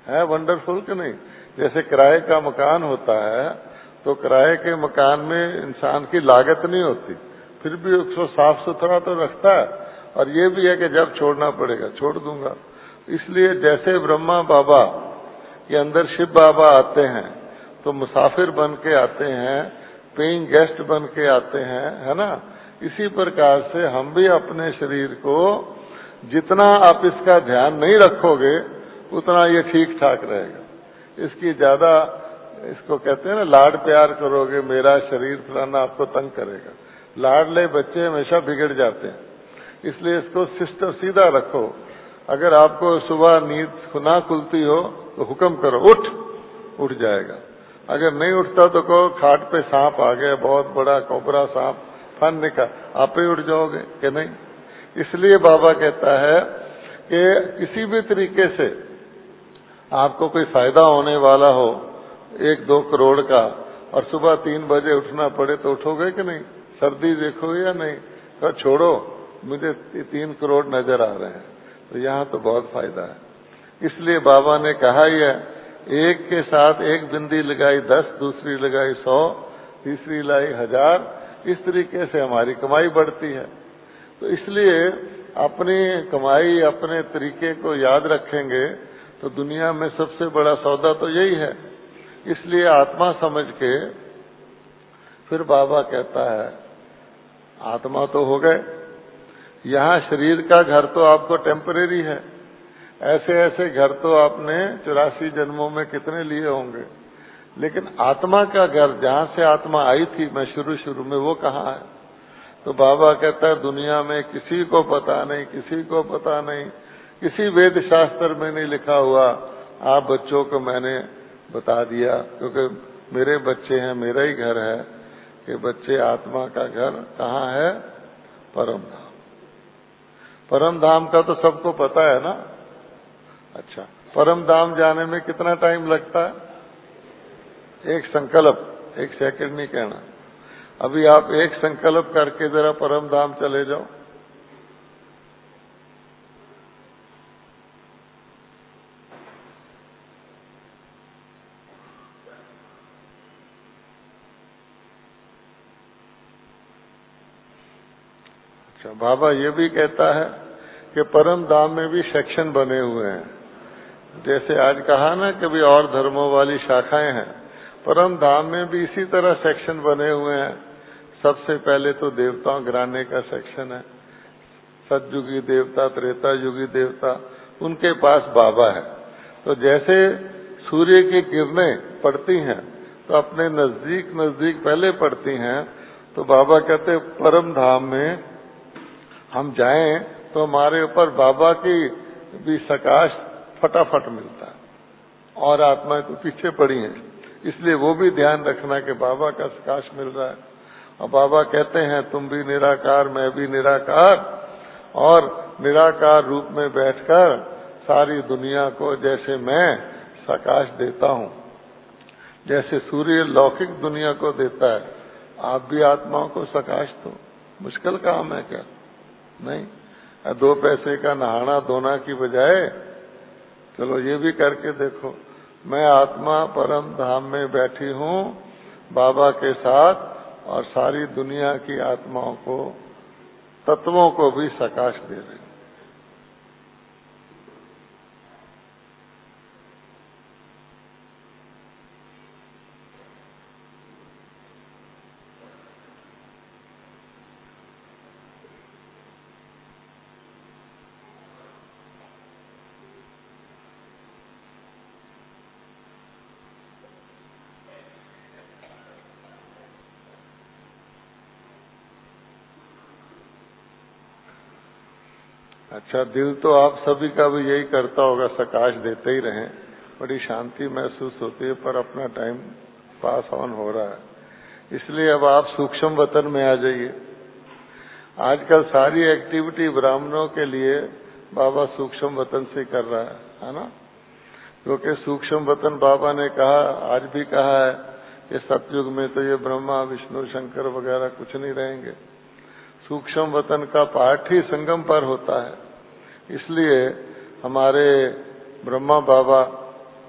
है वंडरफुल कि नहीं? जैसे किराए का मकान होता है तो किराए के मकान में इंसान की लागत नहीं होती, फिर भी उसको साफ सुथरा तो रखता है, और ये भी है कि जब छोड़ना पड़ेगा छोड़ दूंगा। इसलिए जैसे ब्रह्मा बाबा के अंदर शिव बाबा आते हैं तो मुसाफिर बन के आते हैं, पेइंग गेस्ट बन के आते हैं, है ना? इसी प्रकार से हम भी अपने शरीर को जितना आप इसका ध्यान नहीं रखोगे उतना ये ठीक ठाक रहेगा। इसकी ज्यादा, इसको कहते हैं ना, लाड प्यार करोगे, मेरा शरीर फलाना आपको तंग करेगा। लाडले बच्चे हमेशा बिगड़ जाते हैं, इसलिए इसको सिस्टम सीधा रखो। अगर आपको सुबह नींद ना खुलती हो तो हुक्म करो, उठ, उठ जाएगा। अगर नहीं उठता तो कहो खाट पे सांप आ गया, बहुत बड़ा कोबरा सांप, फन निकाल, आप ही उठ जाओगे कि नहीं? इसलिए बाबा कहता है कि किसी भी तरीके से आपको कोई फायदा होने वाला हो एक दो करोड़ का, और सुबह तीन बजे उठना पड़े तो उठोगे कि नहीं? सर्दी देखोगे या नहीं? तो छोड़ो, मुझे तीन करोड़ नजर आ रहे हैं, तो यहाँ तो बहुत फायदा है। इसलिए बाबा ने कहा ही है, एक के साथ एक बिंदी लगाई दस, दूसरी लगाई सौ, तीसरी लाई हजार, इस तरीके से हमारी कमाई बढ़ती है। तो इसलिए अपनी कमाई अपने तरीके को याद रखेंगे तो दुनिया में सबसे बड़ा सौदा तो यही है। इसलिए आत्मा समझ के फिर बाबा कहता है, आत्मा तो हो गए, यहाँ शरीर का घर तो आपको टेम्परेरी है, ऐसे ऐसे घर तो आपने चौरासी जन्मों में कितने लिए होंगे, लेकिन आत्मा का घर जहाँ से आत्मा आई थी मैं शुरू शुरू में, वो कहाँ है? तो बाबा कहता है दुनिया में किसी को पता नहीं, किसी को पता नहीं, किसी वेद शास्त्र में नहीं लिखा हुआ। आप बच्चों को मैंने बता दिया, क्योंकि मेरे बच्चे हैं, मेरा ही घर है, कि बच्चे आत्मा का घर कहाँ है? परम धाम। परम धाम का तो सबको पता है ना? अच्छा, परम धाम जाने में कितना टाइम लगता है? एक संकल्प, एक सेकंड नहीं कहना। अभी आप एक संकल्प करके जरा परम धाम चले जाओ। अच्छा, बाबा ये भी कहता है कि परम धाम में भी सेक्शन बने हुए हैं। जैसे आज कहा ना कि भी और धर्मों वाली शाखाएं हैं, परम धाम में भी इसी तरह सेक्शन बने हुए हैं। सबसे पहले तो देवताओं घराने का सेक्शन है, सतयुगी देवता, त्रेता युगी देवता, उनके पास बाबा है। तो जैसे सूर्य की किरणें पड़ती हैं तो अपने नजदीक नजदीक पहले पड़ती हैं, तो बाबा कहते परम धाम में हम जाएं तो हमारे ऊपर बाबा की भी प्रकाश फटाफट मिलता है, और आत्माएं तो पीछे पड़ी हैं, इसलिए वो भी ध्यान रखना कि बाबा का प्रकाश मिल रहा है। और बाबा कहते हैं तुम भी निराकार, मैं भी निराकार, और निराकार रूप में बैठकर सारी दुनिया को जैसे मैं प्रकाश देता हूं, जैसे सूर्य लौकिक दुनिया को देता है, आप भी आत्माओं को प्रकाश दो। मुश्किल काम है क्या? नहीं, दो पैसे का नहाना धोना की बजाय चलो ये भी करके देखो। मैं आत्मा परम धाम में बैठी हूँ बाबा के साथ, और सारी दुनिया की आत्माओं को, तत्वों को भी प्रकाश दे रही हूं। अच्छा, दिल तो आप सभी का भी यही करता होगा, प्रकाश देते ही रहें, बड़ी शांति महसूस होती है, पर अपना टाइम पास ऑन हो रहा है। इसलिए अब आप सूक्ष्म वतन में आ जाइए। आजकल सारी एक्टिविटी ब्राह्मणों के लिए बाबा सूक्ष्म वतन से कर रहा है, है ना? क्योंकि सूक्ष्म वतन बाबा ने कहा, आज भी कहा है कि सतयुग में तो ये ब्रह्मा विष्णु शंकर वगैरह कुछ नहीं रहेंगे। सूक्ष्म वतन का पाठ ही संगम पर होता है। इसलिए हमारे ब्रह्मा बाबा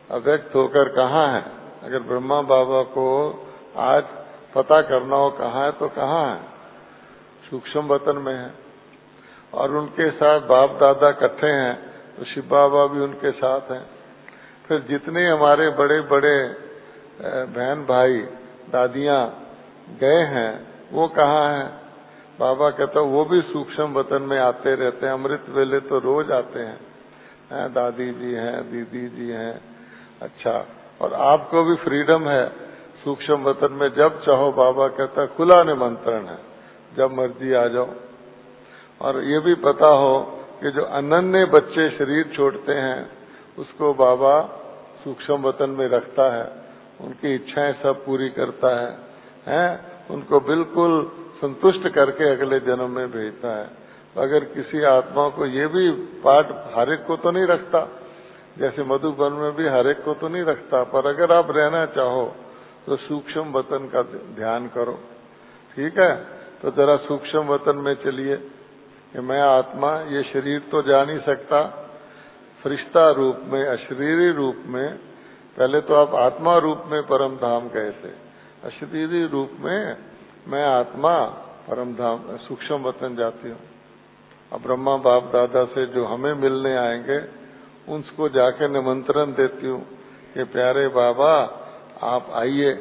अव्यक्त होकर कहाँ है? अगर ब्रह्मा बाबा को आज पता करना हो कहाँ है तो कहाँ है? सूक्ष्म वतन में है। और उनके साथ बाप दादा इकट्ठे हैं तो शिव बाबा भी उनके साथ हैं। फिर जितने हमारे बड़े बड़े बहन भाई दादियां गए हैं वो कहाँ हैं? बाबा कहता वो भी सूक्ष्म वतन में आते रहते हैं। अमृत वेले तो रोज आते हैं, हैं दादी जी हैं, दीदी जी हैं। अच्छा, और आपको भी फ्रीडम है सूक्ष्म वतन में, जब चाहो बाबा कहता खुला निमंत्रण है, जब मर्जी आ जाओ। और ये भी पता हो कि जो अनन्य बच्चे शरीर छोड़ते हैं उसको बाबा सूक्ष्म वतन में रखता है, उनकी इच्छाएं सब पूरी करता है, हैं उनको बिल्कुल संतुष्ट करके अगले जन्म में भेजता है। अगर किसी आत्मा को ये भी पाठ हर एक को तो नहीं रखता, जैसे मधुबन में भी हर एक को तो नहीं रखता, पर अगर आप रहना चाहो तो सूक्ष्म वतन का ध्यान करो। ठीक है, तो जरा सूक्ष्म वतन में चलिए कि मैं आत्मा ये शरीर तो जा नहीं सकता, फरिश्ता रूप में, अशरीरी रूप में, पहले तो आप आत्मा रूप में परम धाम गए थे, अशरीरी रूप में मैं आत्मा परम धाम सूक्ष्म वतन जाती हूँ। अब ब्रह्मा बाप दादा से जो हमें मिलने आएंगे उनको जाके निमंत्रण देती हूँ कि प्यारे बाबा आप आइए।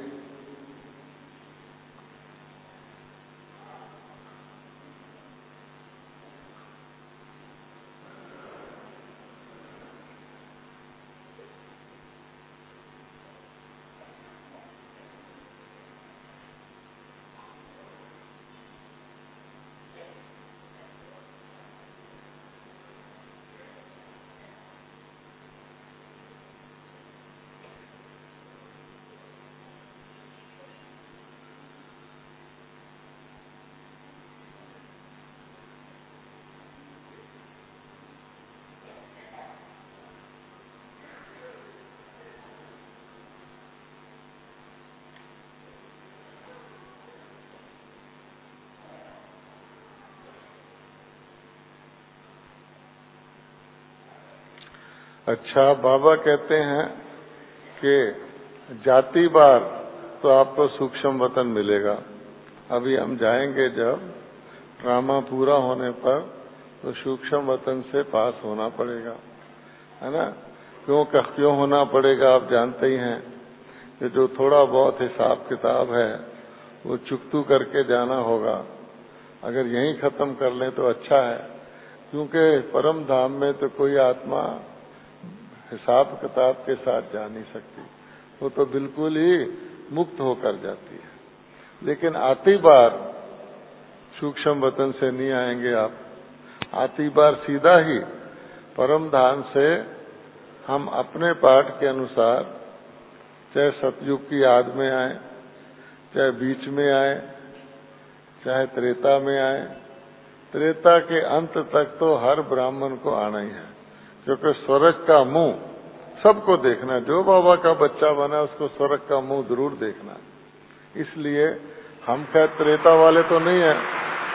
अच्छा, बाबा कहते हैं कि जाति बार तो आपको सूक्ष्म वतन मिलेगा। अभी हम जाएंगे जब ड्रामा पूरा होने पर तो सूक्ष्म वतन से पास होना पड़ेगा, है ना? क्यों क्यों होना पड़ेगा आप जानते ही हैं कि जो थोड़ा बहुत हिसाब किताब है वो चुकतू करके जाना होगा। अगर यहीं खत्म कर लें तो अच्छा है, क्योंकि परम धाम में तो कोई आत्मा हिसाब किताब के साथ जा नहीं सकती, वो तो बिल्कुल ही मुक्त होकर जाती है। लेकिन आती बार सूक्ष्म वतन से नहीं आएंगे आप, आती बार सीधा ही परम धाम से हम अपने पाठ के अनुसार, चाहे सतयुग की आद में आए, चाहे बीच में आए, चाहे त्रेता में आए, त्रेता के अंत तक तो हर ब्राह्मण को आना ही है, क्योंकि स्वर्ग का मुंह सबको देखना। जो बाबा का बच्चा बना उसको स्वर्ग का मुंह जरूर देखना। इसलिए हम क्या त्रेता वाले तो नहीं है,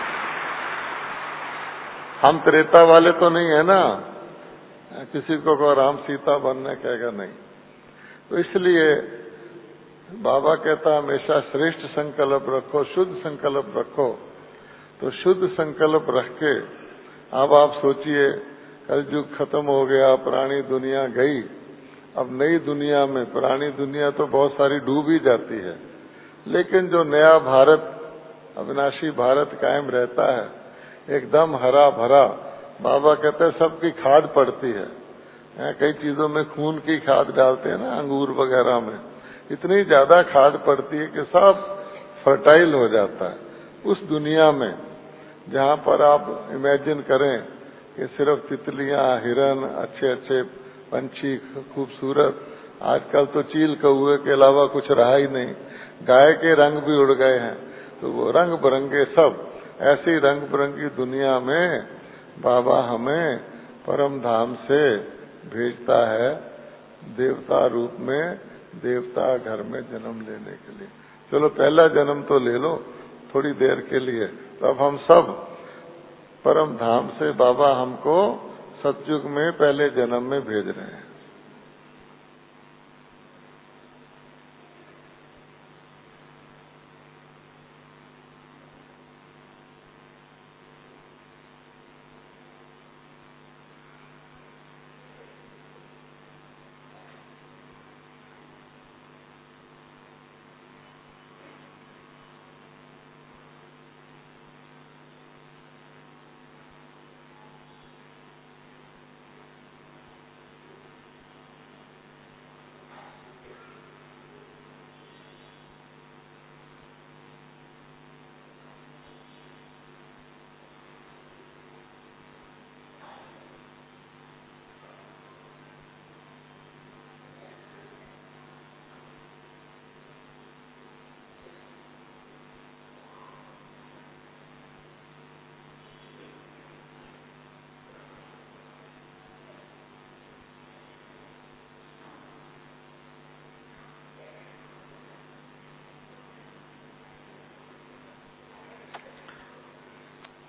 हम त्रेता वाले तो नहीं है ना, किसी को को राम सीता बनने कहेगा नहीं। तो इसलिए बाबा कहता हमेशा श्रेष्ठ संकल्प रखो, शुद्ध संकल्प रखो। तो शुद्ध संकल्प रख के अब आप सोचिए, कलयुग खत्म हो गया, पुरानी दुनिया गई, अब नई दुनिया में, पुरानी दुनिया तो बहुत सारी डूब ही जाती है, लेकिन जो नया भारत, अविनाशी भारत कायम रहता है, एकदम हरा भरा। बाबा कहते हैं सबकी खाद पड़ती है, कई चीजों में खून की खाद डालते हैं ना, अंगूर वगैरह में इतनी ज्यादा खाद पड़ती है कि सब फर्टाइल हो जाता है। उस दुनिया में जहाँ पर आप इमेजिन करें कि सिर्फ तितलियां, हिरन, अच्छे अच्छे पंछी, खूबसूरत, आजकल तो चील कौवे के अलावा कुछ रहा ही नहीं, गाय के रंग भी उड़ गए हैं, तो वो रंग बिरंगे सब, ऐसी रंग बिरंगी दुनिया में बाबा हमें परम धाम से भेजता है, देवता रूप में, देवता घर में जन्म लेने के लिए। चलो पहला जन्म तो ले लो थोड़ी देर के लिए, तो अब हम सब परम धाम से बाबा हमको सतयुग में पहले जन्म में भेज रहे हैं।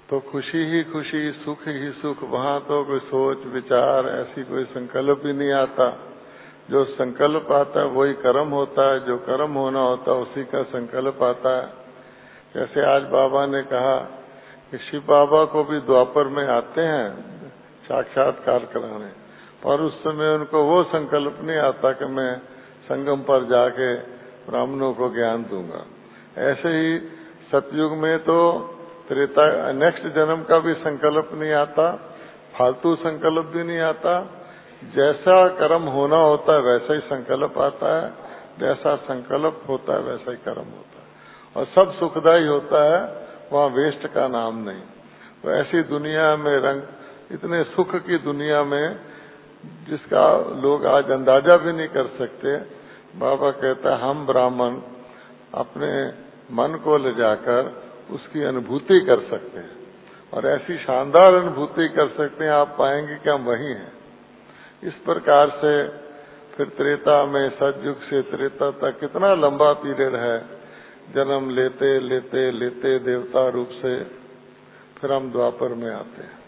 तो खुशी ही खुशी, सुख ही सुख, वहां तो कोई सोच विचार ऐसी कोई संकल्प ही नहीं आता। जो संकल्प आता है वही कर्म होता है, जो कर्म होना होता है उसी का संकल्प आता है। जैसे आज बाबा ने कहा कि शिव बाबा को भी द्वापर में आते हैं साक्षात्कार कराने, पर उस समय उनको वो संकल्प नहीं आता कि मैं संगम पर जाके ब्राह्मणों को ज्ञान दूंगा। ऐसे ही सतयुग में तो त्रेता नेक्स्ट जन्म का भी संकल्प नहीं आता, फालतू संकल्प भी नहीं आता। जैसा कर्म होना होता है वैसा ही संकल्प आता है, जैसा संकल्प होता है वैसा ही कर्म होता है, और सब सुखदायी होता है, वहाँ वेस्ट का नाम नहीं। तो ऐसी दुनिया में रंग, इतने सुख की दुनिया में जिसका लोग आज अंदाजा भी नहीं कर सकते, बाबा कहता है हम ब्राह्मण अपने मन को ले जाकर उसकी अनुभूति कर सकते हैं, और ऐसी शानदार अनुभूति कर सकते हैं, आप पाएंगे कि हम वही हैं। इस प्रकार से फिर त्रेता में, सतयुग से त्रेता तक कितना लंबा पीरियड है, जन्म लेते लेते लेते देवता रूप से फिर हम द्वापर में आते हैं।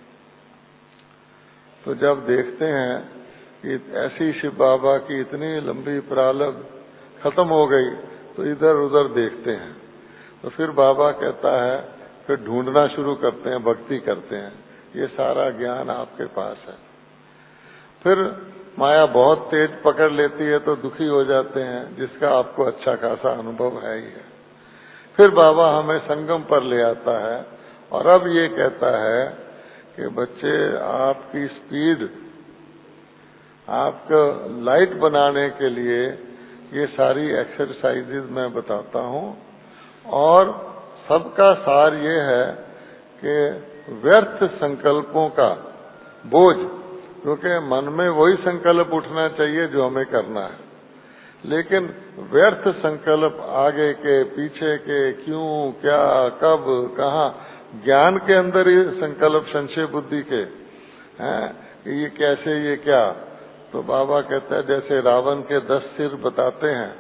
तो जब देखते हैं कि ऐसी शिव बाबा की इतनी लंबी प्रारब्ध खत्म हो गई, तो इधर उधर देखते हैं। तो फिर बाबा कहता है फिर ढूंढना शुरू करते हैं, भक्ति करते हैं। ये सारा ज्ञान आपके पास है। फिर माया बहुत तेज पकड़ लेती है तो दुखी हो जाते हैं, जिसका आपको अच्छा खासा अनुभव है ही है। फिर बाबा हमें संगम पर ले आता है, और अब ये कहता है कि बच्चे आपकी स्पीड, आपको लाइट बनाने के लिए ये सारी एक्सरसाइजेज मैं बताता हूँ, और सबका सार ये है कि व्यर्थ संकल्पों का बोझ, क्योंकि मन में वही संकल्प उठना चाहिए जो हमें करना है, लेकिन व्यर्थ संकल्प आगे के पीछे के, क्यों, क्या, कब, कहाँ, ज्ञान के अंदर ही संकल्प संशय बुद्धि के हैं, ये कैसे, ये क्या। तो बाबा कहता है जैसे रावण के दस सिर बताते हैं,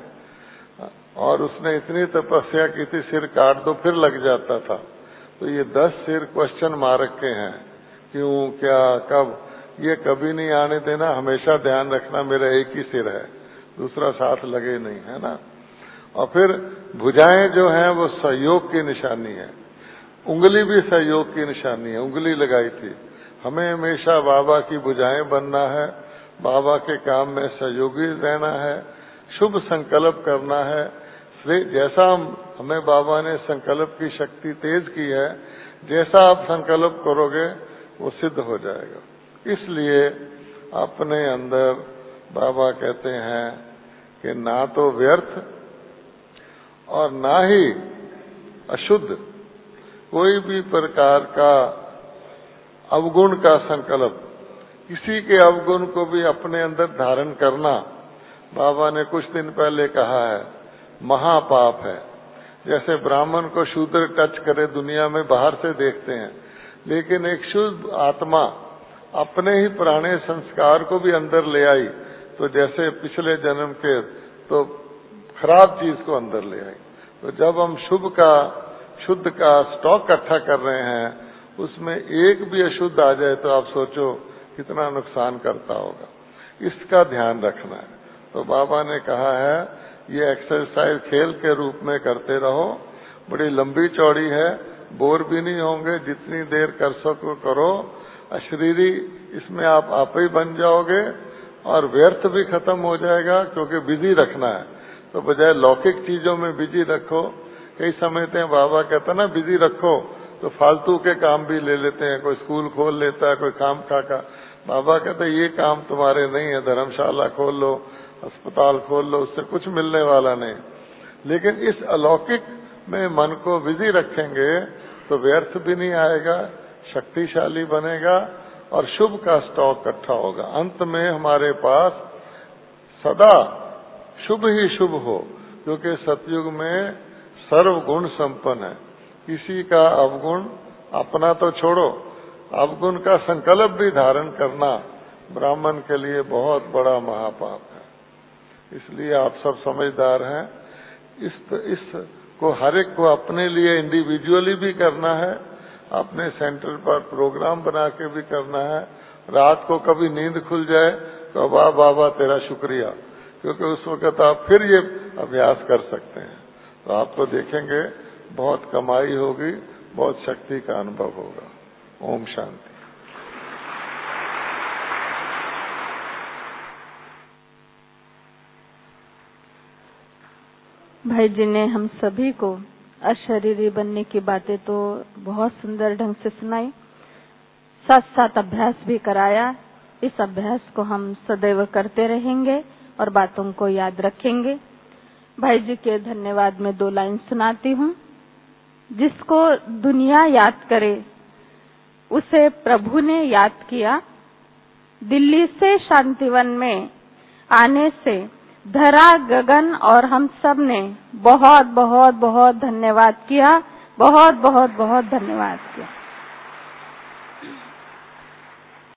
और उसने इतनी तपस्या की थी, सिर काट दो फिर लग जाता था। तो ये दस सिर क्वेश्चन मार्क के हैं, क्यों, क्या, कब, ये कभी नहीं आने देना। हमेशा ध्यान रखना मेरा एक ही सिर है, दूसरा साथ लगे नहीं, है ना। और फिर भुजाएं जो हैं वो सहयोग की निशानी है, उंगली भी सहयोग की निशानी है, उंगली लगाई थी। हमें हमेशा बाबा की भुजाएं बनना है, बाबा के काम में सहयोगी रहना है, शुभ संकल्प करना है। जैसा हम हमें बाबा ने संकल्प की शक्ति तेज की है, जैसा आप संकल्प करोगे वो सिद्ध हो जाएगा। इसलिए अपने अंदर बाबा कहते हैं कि ना तो व्यर्थ और ना ही अशुद्ध कोई भी प्रकार का अवगुण का संकल्प, किसी के अवगुण को भी अपने अंदर धारण करना, बाबा ने कुछ दिन पहले कहा है, महापाप है। जैसे ब्राह्मण को शूद्र टच करे दुनिया में बाहर से देखते हैं, लेकिन एक शुद्ध आत्मा अपने ही पुराने संस्कार को भी अंदर ले आई, तो जैसे पिछले जन्म के तो खराब चीज को अंदर ले आई। तो जब हम शुभ का, शुद्ध का स्टॉक इकट्ठा कर रहे हैं, उसमें एक भी अशुद्ध आ जाए तो आप सोचो कितना नुकसान करता होगा। इसका ध्यान रखना है। तो बाबा ने कहा है ये एक्सरसाइज खेल के रूप में करते रहो, बड़ी लंबी चौड़ी है, बोर भी नहीं होंगे, जितनी देर कर सको करो। अशरीरी इसमें आप आप ही बन जाओगे, और व्यर्थ भी खत्म हो जाएगा, क्योंकि बिजी रखना है। तो बजाय लौकिक चीजों में बिजी रखो। कई समझते हैं बाबा कहता ना बिजी रखो, तो फालतू के काम भी ले लेते हैं, कोई स्कूल खोल लेता है, कोई काम काका। बाबा कहते ये काम तुम्हारे नहीं है, धर्मशाला खोल लो, अस्पताल खोल लो, उससे कुछ मिलने वाला नहीं। लेकिन इस अलौकिक में मन को बिजी रखेंगे तो व्यर्थ भी नहीं आएगा, शक्तिशाली बनेगा, और शुभ का स्टॉक इकट्ठा होगा। अंत में हमारे पास सदा शुभ ही शुभ हो, क्योंकि सतयुग में सर्व गुण संपन्न है। किसी का अवगुण अपना तो छोड़ो, अवगुण का संकल्प भी धारण करना ब्राह्मण के लिए बहुत बड़ा महापाप है। इसलिए आप सब समझदार हैं। इस इस को हर एक को अपने लिए इंडिविजुअली भी करना है, अपने सेंटर पर प्रोग्राम बना के भी करना है। रात को कभी नींद खुल जाए तो वाह बाबा तेरा शुक्रिया, क्योंकि उस वक्त आप फिर ये अभ्यास कर सकते हैं। तो आपको देखेंगे बहुत कमाई होगी, बहुत शक्ति का अनुभव होगा। ओम शांति। भाई जी ने हम सभी को अशरीरी बनने की बातें तो बहुत सुंदर ढंग से सुनाई, साथ साथ अभ्यास भी कराया। इस अभ्यास को हम सदैव करते रहेंगे और बातों को याद रखेंगे। भाई जी के धन्यवाद में दो लाइन सुनाती हूँ। जिसको दुनिया याद करे उसे प्रभु ने याद किया, दिल्ली से शांतिवन में आने से धरा गगन और हम सब ने बहुत बहुत बहुत धन्यवाद किया, बहुत बहुत बहुत धन्यवाद किया।